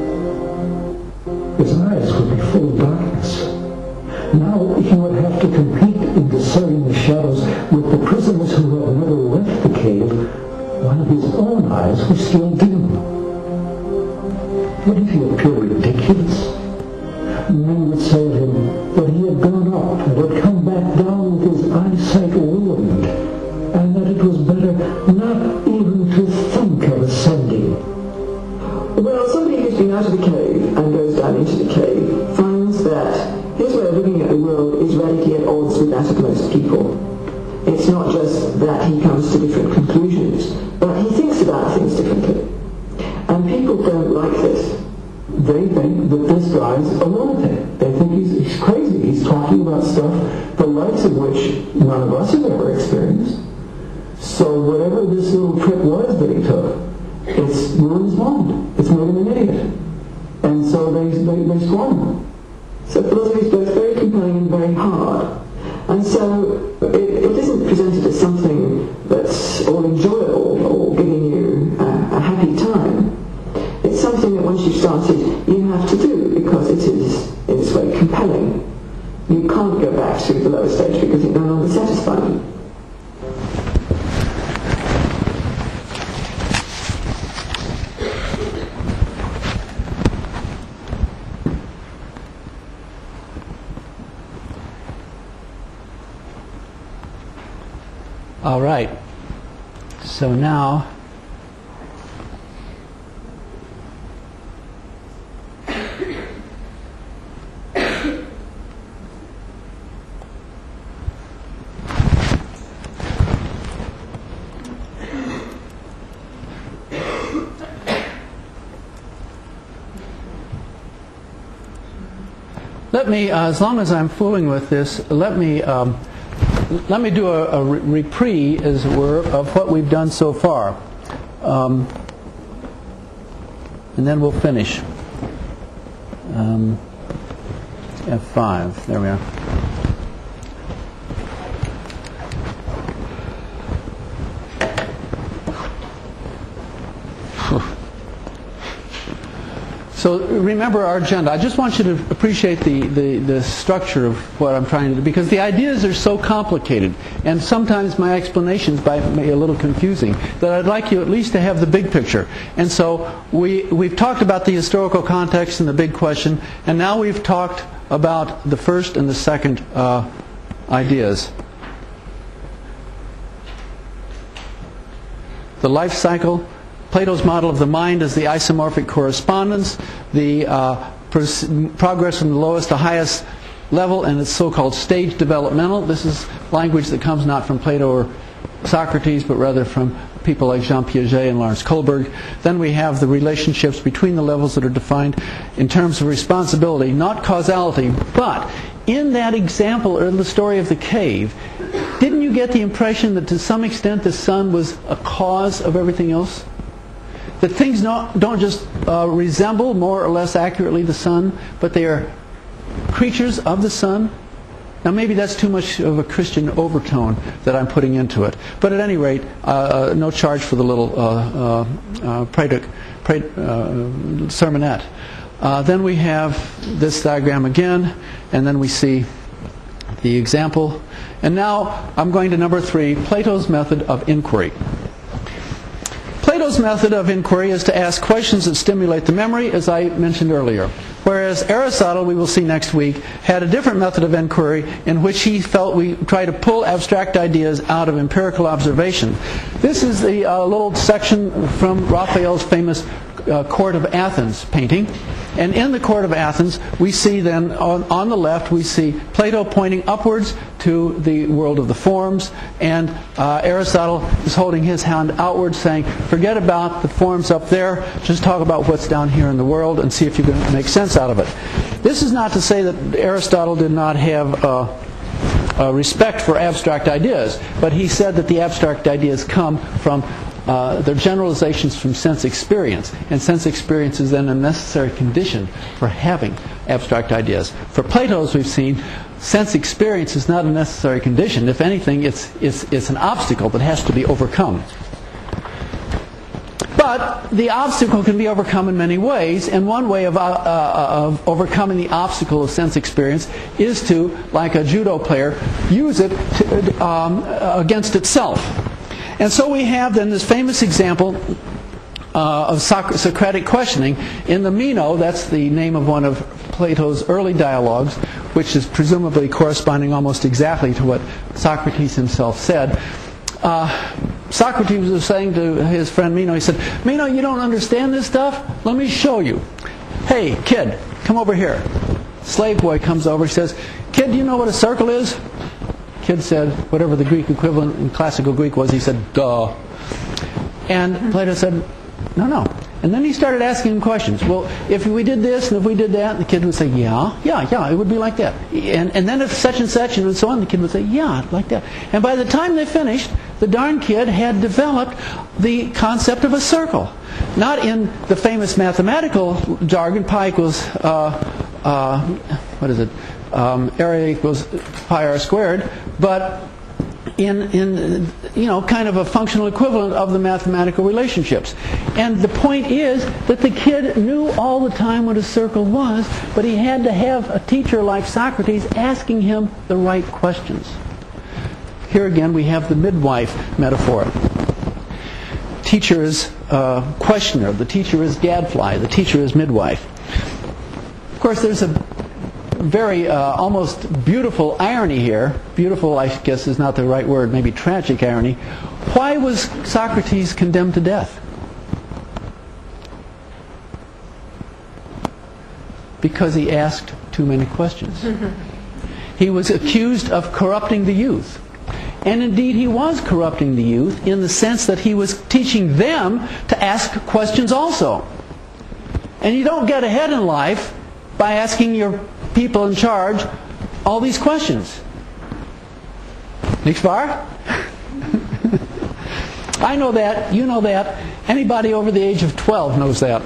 His eyes would be full of darkness. Now he would have to compete in discerning the shadows with the prisoners who had never left the cave, while his own eyes were still dim. Wouldn't he appear ridiculous? Men would say of him that he had gone up and had come back down with his eyesight ruined, and that it was better not even to think of ascending. Well, somebody who's been out of the cave and goes down into the cave finds that his way of looking at the world is radically at odds with that of most people. It's not just that he comes to different conclusions, but he thinks about things differently. And people don't like this. They think that this guy's a lunatic. They think he's crazy. He's talking about stuff the likes of which none of us have ever experienced. So whatever this little trick was that he took, it's ruined his mind. It's made him an idiot. And so they scorn him. So philosophy is both very compelling and very hard. And so it isn't presented as something that's all enjoyable or giving you a happy time. It's something that once you've started, you have to do because it is, in its way, compelling. You can't go back to the lower stage because it no longer satisfies you. All right. So now, let me, as long as I'm fooling with this, let me do a reprise, as it were, of what we've done so far. And then we'll finish. F5. There we are. So remember our agenda. I just want you to appreciate the structure of what I'm trying to do, because the ideas are so complicated, and sometimes my explanations might be a little confusing, that I'd like you at least to have the big picture. And so we've talked about the historical context and the big question, and now we've talked about the first and the second ideas. the life cycle, Plato's model of the mind as the isomorphic correspondence, the progress from the lowest to highest level, and it's so-called stage developmental. This is language that comes not from Plato or Socrates, but rather from people like Jean Piaget and Lawrence Kohlberg. Then we have the relationships between the levels that are defined in terms of responsibility, not causality. But in that example, or in the story of the cave, didn't you get the impression that to some extent the sun was a cause of everything else? That things don't just resemble more or less accurately the sun, but they are creatures of the sun? Now maybe that's too much of a Christian overtone that I'm putting into it. But at any rate, no charge for the little sermonette. Then we have this diagram again, and then we see the example. And now I'm going to number 3, Plato's method of inquiry. Plato's method of inquiry is to ask questions that stimulate the memory, as I mentioned earlier. Whereas Aristotle, we will see next week, had a different method of inquiry in which he felt we try to pull abstract ideas out of empirical observation. This is the little section from Raphael's famous Court of Athens painting. And in the Court of Athens, we see then, on the left, we see Plato pointing upwards to the world of the forms, and Aristotle is holding his hand outwards saying, forget about the forms up there, just talk about what's down here in the world and see if you can make sense out of it. This is not to say that Aristotle did not have respect for abstract ideas, but he said that the abstract ideas come from they're generalizations from sense experience, and sense experience is then a necessary condition for having abstract ideas. For Plato, as we've seen, sense experience is not a necessary condition. If anything, it's an obstacle that has to be overcome. But the obstacle can be overcome in many ways, and one way of overcoming the obstacle of sense experience is to, like a judo player, use it against itself. And so we have then this famous example of Socratic questioning in the Meno. That's the name of one of Plato's early dialogues, which is presumably corresponding almost exactly to what Socrates himself said. Socrates was saying to his friend Meno, he said, Meno, you don't understand this stuff? Let me show you. Hey, kid, come over here. Slave boy comes over, he says, kid, do you know what a circle is? Kid said, whatever the Greek equivalent in classical Greek was, he said, duh. And Plato said, no. And then he started asking him questions. Well, if we did this and if we did that, the kid would say, yeah, it would be like that. And then if such and such and so on, the kid would say, yeah, like that. And by the time they finished, the darn kid had developed the concept of a circle. Not in the famous mathematical jargon, pi equals, area equals pi r squared, but in kind of a functional equivalent of the mathematical relationships. And the point is that the kid knew all the time what a circle was, but he had to have a teacher like Socrates asking him the right questions. Here again we have the midwife metaphor. Teacher is questioner, the teacher is gadfly, the teacher is midwife. Of course, there's a very almost beautiful irony here. Beautiful, I guess, is not the right word, maybe tragic irony. Why was Socrates condemned to death? Because he asked too many questions. He was accused of corrupting the youth. And indeed he was corrupting the youth in the sense that he was teaching them to ask questions also. And you don't get ahead in life by asking your people in charge all these questions. Nicht wahr? I know that, you know that, anybody over the age of 12 knows that.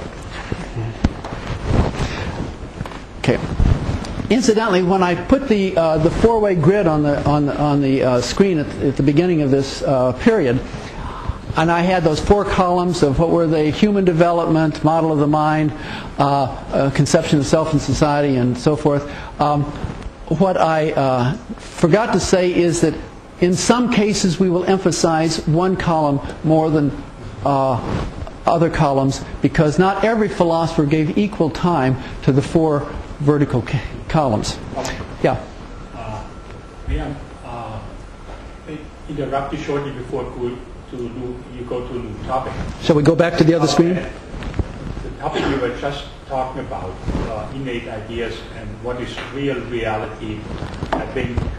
Okay. Incidentally, when I put the four-way grid on the screen at the beginning of this period, and I had those 4 columns of what were the human development, model of the mind, conception of self and society, and so forth. What I forgot to say is that in some cases we will emphasize one column more than other columns, because not every philosopher gave equal time to the 4 vertical columns. Yeah. May I interrupt you shortly before you go to a new topic. Shall we go back to the other screen? The topic you were just talking about, innate ideas and what is real reality. I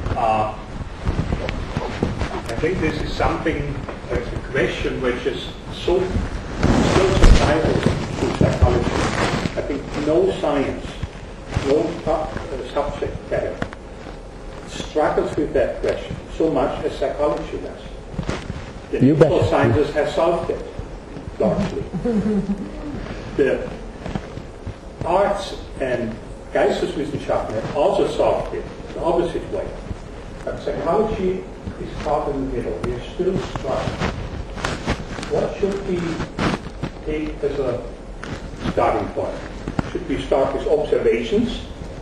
think this is something, it's a question which is so vital to psychology. I think no science, no subject matter struggles with that question so much as psychology does. The natural sciences have solved it, largely. The arts and Geisteswissenschaften have also solved it the opposite way. But psychology is caught in the middle. We are still struggling. What should we take as a starting point? Should we start with observations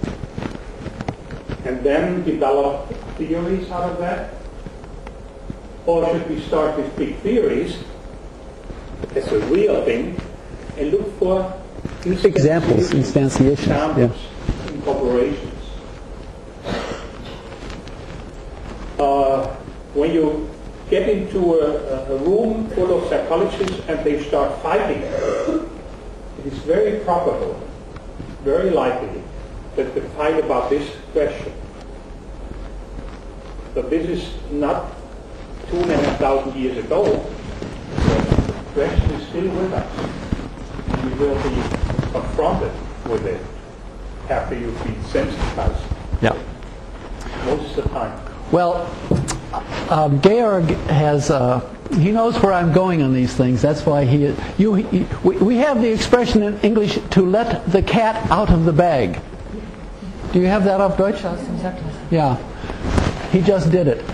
and then develop theories out of that? Or should we start with big theories as a real thing and look for Examples, instantiations. examples, incorporations? When you get into a room full of psychologists and they start fighting, it is very probable, very likely, that they fight about this question. But this is not 2,500 years ago. The question is still with us. You will be confronted with it after you've been sensitized. Yeah. Most of the time. Well, Georg has, he knows where I'm going on these things. That's why we have the expression in English, to let the cat out of the bag. Do you have that auf Deutsch? Yeah. He just did it.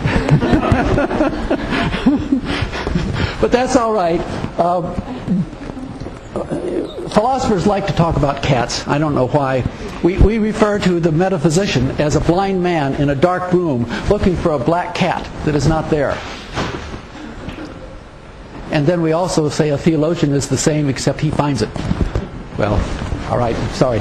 But that's all right. Philosophers like to talk about cats. I don't know why. We refer to the metaphysician as a blind man in a dark room looking for a black cat that is not there. And then we also say a theologian is the same except he finds it. Well, all right, sorry.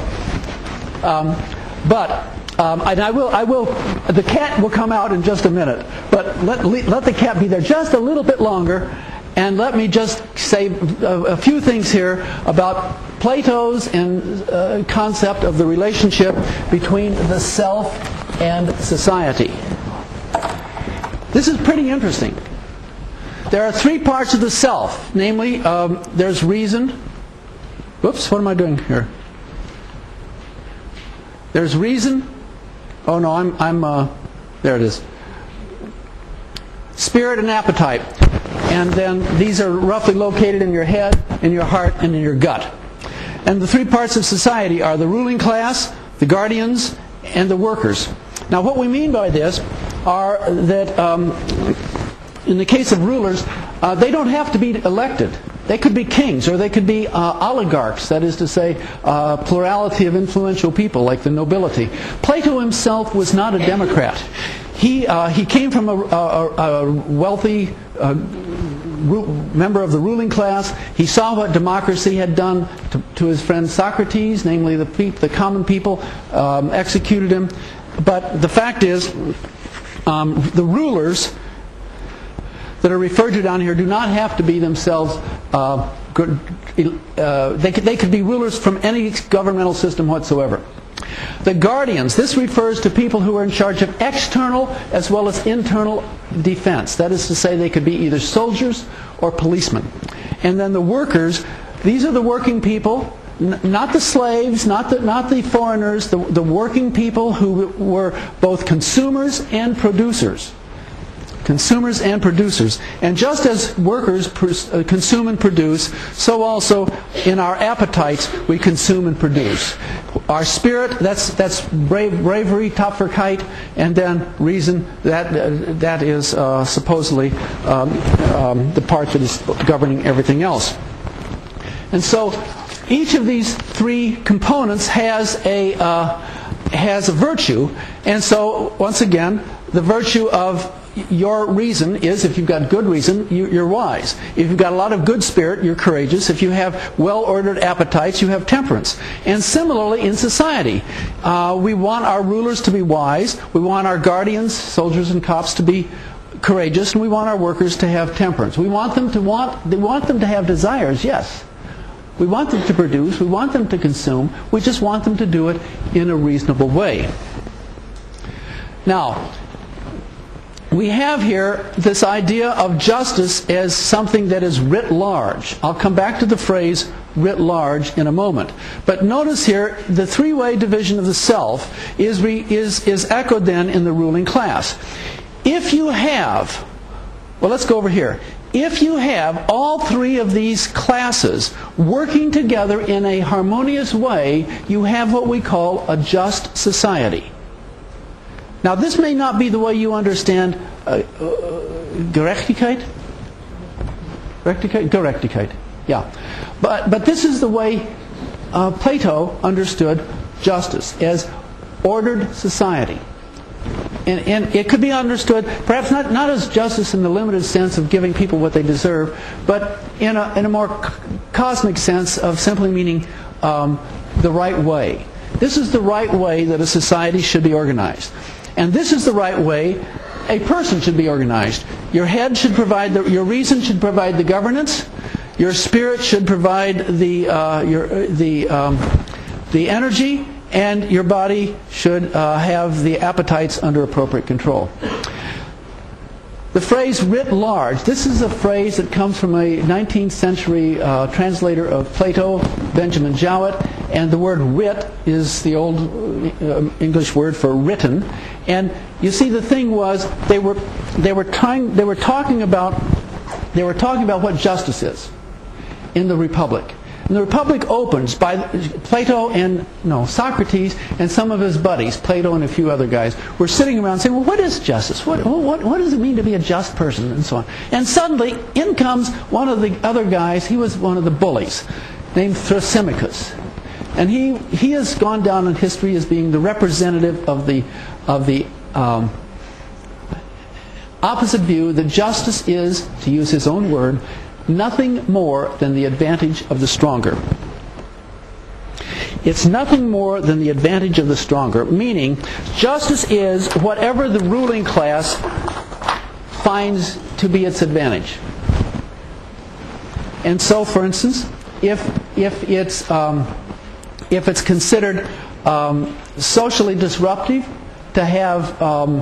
And I will. The cat will come out in just a minute. But let the cat be there just a little bit longer. And let me just say a few things here about Plato's concept of the relationship between the self and society. This is pretty interesting. There are three parts of the self. Namely, there's reason. Whoops, what am I doing here? There's reason. Oh no, I'm there it is. Spirit and appetite. And then these are roughly located in your head, in your heart, and in your gut. And the three parts of society are the ruling class, the guardians, and the workers. Now what we mean by this are that in the case of rulers, they don't have to be elected. They could be kings, or they could be oligarchs, that is to say, plurality of influential people like the nobility. Plato himself was not a democrat. He came from a wealthy member of the ruling class. He saw what democracy had done to his friend Socrates, namely the common people executed him. But the fact is, the rulers that are referred to down here do not have to be themselves good. They could be rulers from any governmental system whatsoever. The guardians, this refers to people who are in charge of external as well as internal defense. That is to say, they could be either soldiers or policemen. And then the workers, these are the working people, not the slaves, not the foreigners, the working people who were both consumers and producers. Consumers and producers. And just as workers consume and produce, so also in our appetites we consume and produce. Our spirit, that's bravery, Tapferkeit, and then reason, that is supposedly the part that is governing everything else. And so each of these three components has a virtue, and so once again, the virtue of your reason is, if you've got good reason, you're wise. If you've got a lot of good spirit, you're courageous. If you have well-ordered appetites, you have temperance. And similarly in society, we want our rulers to be wise. We want our guardians, soldiers and cops, to be courageous, and we want our workers to have temperance. We want them to have desires, yes. We want them to produce, we want them to consume, we just want them to do it in a reasonable way. Now, we have here this idea of justice as something that is writ large. I'll come back to the phrase writ large in a moment. But notice here, the three-way division of the self is echoed then in the ruling class. If you have, well, let's go over here. If you have all three of these classes working together in a harmonious way, you have what we call a just society. Now, this may not be the way you understand Gerechtigkeit. Gerechtigkeit, yeah. But this is the way Plato understood justice, as ordered society. And it could be understood, perhaps not as justice in the limited sense of giving people what they deserve, but in a more cosmic sense of simply meaning the right way. This is the right way that a society should be organized. And this is the right way a person should be organized. Your head should provide your reason should provide the governance. Your spirit should provide the energy, and your body should have the appetites under appropriate control. The phrase writ large, this is a phrase that comes from a 19th century translator of Plato, Benjamin Jowett, and the word writ is the old English word for written. And you see, the thing was they were talking about what justice is in the Republic. And the Republic opens by Socrates and some of his buddies, Plato and a few other guys, were sitting around saying, well, what is justice? What does it mean to be a just person? And so on. And suddenly, in comes one of the other guys. He was one of the bullies, named Thrasymachus. And he has gone down in history as being the representative of the opposite view that justice is, to use his own word, nothing more than the advantage of the stronger. It's nothing more than the advantage of the stronger, meaning justice is whatever the ruling class finds to be its advantage. And so, for instance, if it's considered socially disruptive to have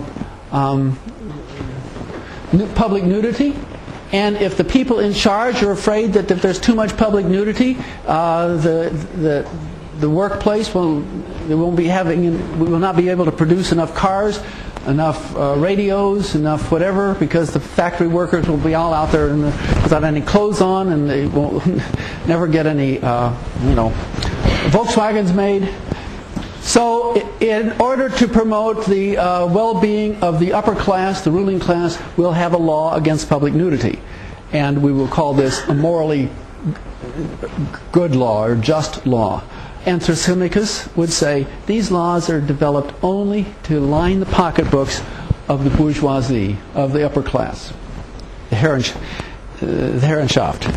public nudity, and if the people in charge are afraid that if there's too much public nudity, the workplace we will not be able to produce enough cars, enough radios, enough whatever, because the factory workers will be all out there without any clothes on, and they will never get any Volkswagens made. So in order to promote the well-being of the upper class, the ruling class, we'll have a law against public nudity. And we will call this a morally good law or just law. And Thrasymachus would say these laws are developed only to line the pocketbooks of the bourgeoisie, of the upper class, the Herrenschaft.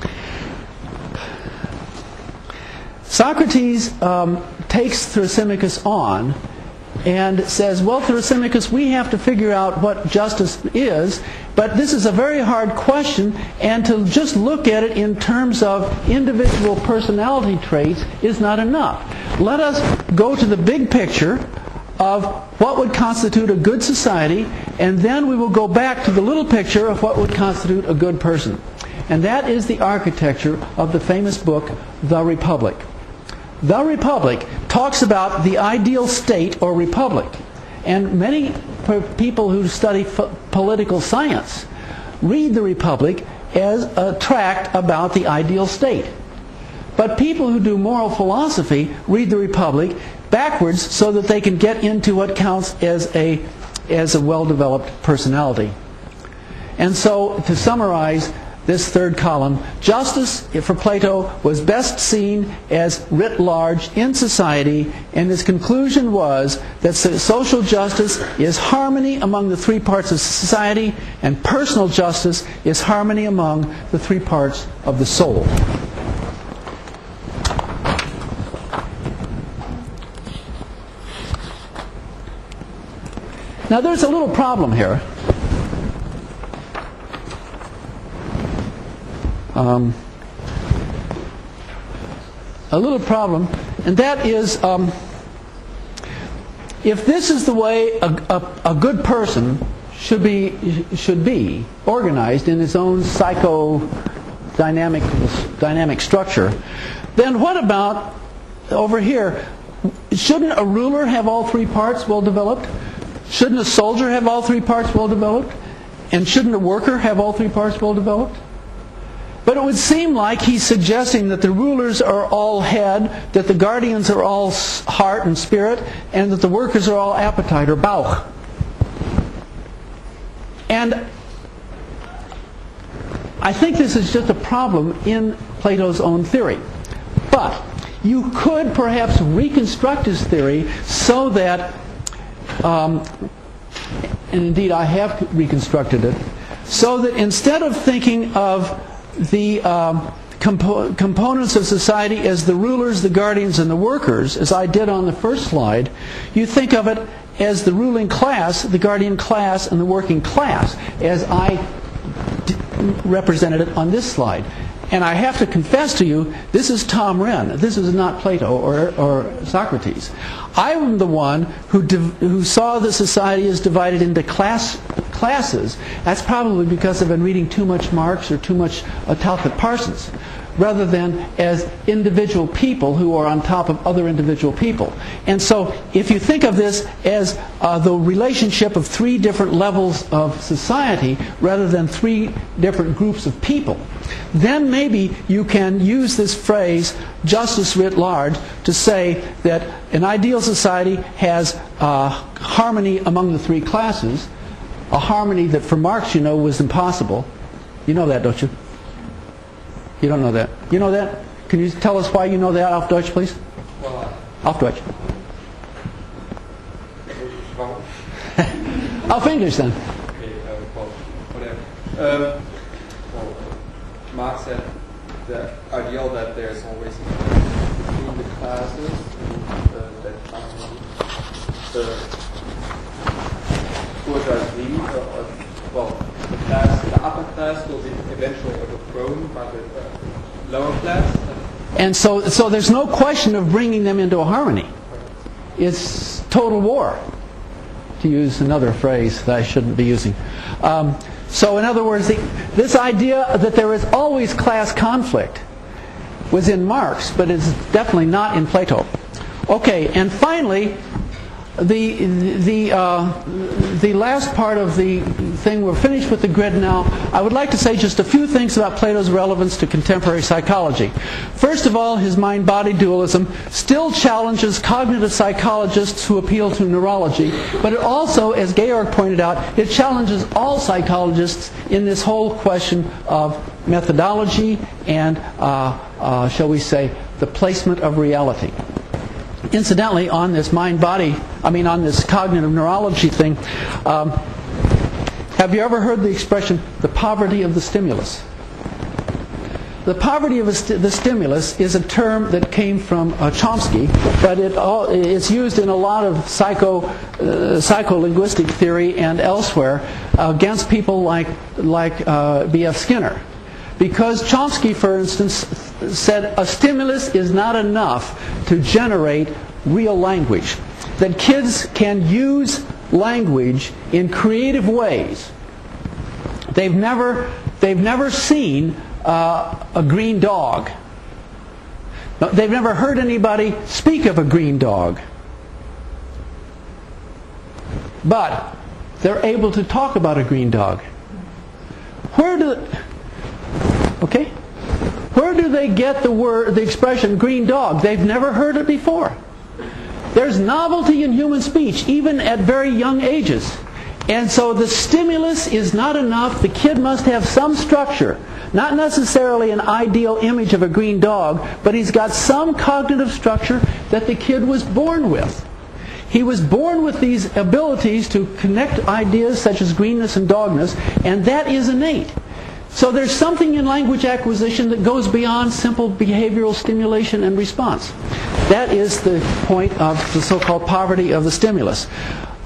Socrates takes Thrasymachus on and says, well, Thrasymachus, we have to figure out what justice is, but this is a very hard question, and to just look at it in terms of individual personality traits is not enough. Let us go to the big picture of what would constitute a good society, and then we will go back to the little picture of what would constitute a good person. And that is the architecture of the famous book, The Republic. The Republic talks about the ideal state or republic. And many people who study political science read The Republic as a tract about the ideal state. But people who do moral philosophy read The Republic backwards so that they can get into what counts as a well-developed personality. And so, to summarize this third column, justice for Plato was best seen as writ large in society, and his conclusion was that social justice is harmony among the three parts of society, and personal justice is harmony among the three parts of the soul. Now there's a little problem here. a little problem, and that is, if this is the way a good person should be organized in his own dynamic structure, then what about over here? Shouldn't a ruler have all three parts well developed? Shouldn't a soldier have all three parts well developed? And shouldn't a worker have all three parts well developed? But it would seem like he's suggesting that the rulers are all head, that the guardians are all heart and spirit, and that the workers are all appetite or Bauch. And I think this is just a problem in Plato's own theory. But you could perhaps reconstruct his theory so that, and indeed I have reconstructed it, so that instead of thinking of the components of society as the rulers, the guardians, and the workers, as I did on the first slide, you think of it as the ruling class, the guardian class, and the working class, as I represented it on this slide. And I have to confess to you, this is Tom Wren. This is not Plato or Socrates. I'm the one who saw the society as divided into classes. That's probably because I've been reading too much Marx or too much Talcott Parsons, rather than as individual people who are on top of other individual people. And so if you think of this as the relationship of three different levels of society rather than three different groups of people, then maybe you can use this phrase, justice writ large, to say that an ideal society has harmony among the three classes, a harmony that for Marx, you know, was impossible. You know that, don't you? You don't know that. You know that? Can you tell us why you know that auf Deutsch, please? Auf Deutsch. Auf English, then. Okay, well, whatever. Marx said the ideal that there's always between the classes, that the bourgeoisie, the upper class will be eventually overthrown by the lower class. And so there's no question of bringing them into a harmony. It's total war, to use another phrase that I shouldn't be using. So in other words, this idea that there is always class conflict was in Marx, but it's definitely not in Plato. Okay, and finally, the last part of the thing, we're finished with the grid now. I would like to say just a few things about Plato's relevance to contemporary psychology. First of all, his mind-body dualism still challenges cognitive psychologists who appeal to neurology, but it also, as Georg pointed out, it challenges all psychologists in this whole question of methodology and, shall we say, the placement of reality. Incidentally, on this on this cognitive neurology thing, have you ever heard the expression, the poverty of the stimulus? The poverty of the stimulus is a term that came from Chomsky, but it's used in a lot of psycholinguistic theory and elsewhere against people like B.F. Skinner. Because Chomsky, for instance, said a stimulus is not enough to generate real language. That kids can use language in creative ways. They've never seen a green dog. They've never heard anybody speak of a green dog. But they're able to talk about a green dog. Where do they get the expression green dog? They've never heard it before. There's novelty in human speech, even at very young ages. And so the stimulus is not enough. The kid must have some structure. Not necessarily an ideal image of a green dog, but he's got some cognitive structure that the kid was born with. He was born with these abilities to connect ideas such as greenness and dogness, and that is innate. So there's something in language acquisition that goes beyond simple behavioral stimulation and response. That is the point of the so-called poverty of the stimulus.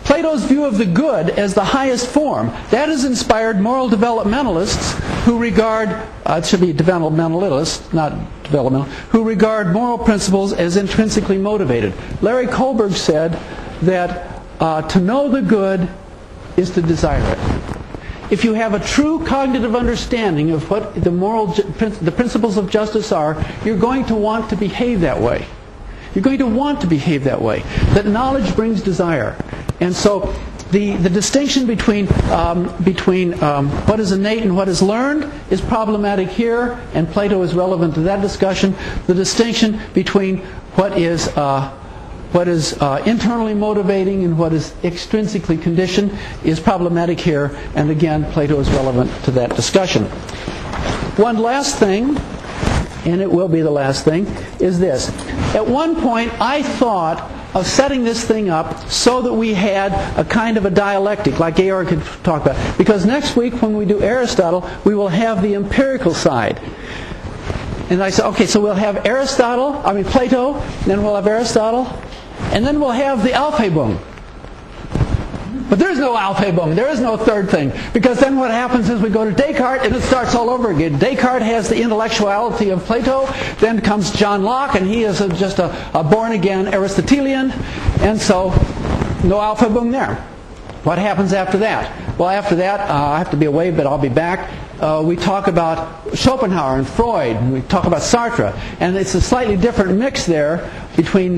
Plato's view of the good as the highest form, that has inspired moral developmentalists who regard, it should be developmentalists, not developmental, who regard moral principles as intrinsically motivated. Larry Kohlberg said that to know the good is to desire it. If you have a true cognitive understanding of what the principles of justice are, you're going to want to behave that way. You're going to want to behave that way. That knowledge brings desire. And so the distinction between what is innate and what is learned is problematic here, and Plato is relevant to that discussion. The distinction between what is internally motivating and what is extrinsically conditioned is problematic here, and again, Plato is relevant to that discussion. One last thing, and it will be the last thing, is this. At one point, I thought of setting this thing up so that we had a kind of a dialectic, like Georg could talk about. Because next week, when we do Aristotle, we will have the empirical side. And I said, okay, so we'll have Plato, then we'll have Aristotle, and then we'll have the Aufhebung. But there's no Aufhebung, there is no third thing. Because then what happens is we go to Descartes and it starts all over again. Descartes has the intellectuality of Plato, then comes John Locke, and he is just a born-again Aristotelian, and so no Aufhebung there. What happens after that? Well, after that, I have to be away, but I'll be back. We talk about Schopenhauer and Freud, and we talk about Sartre, and it's a slightly different mix there between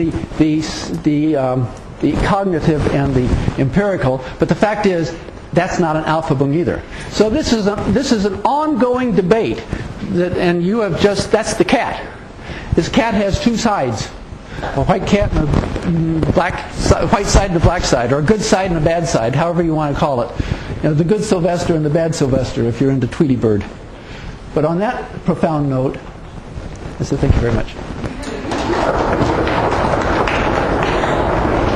the cognitive and the empirical. But the fact is, that's not an Aufhebung either. So this is an ongoing debate, that's the cat. This cat has two sides. A white cat and a white side and a black side, or a good side and a bad side, however you want to call it. The good Sylvester and the bad Sylvester, if you're into Tweety Bird. But on that profound note, I say thank you very much.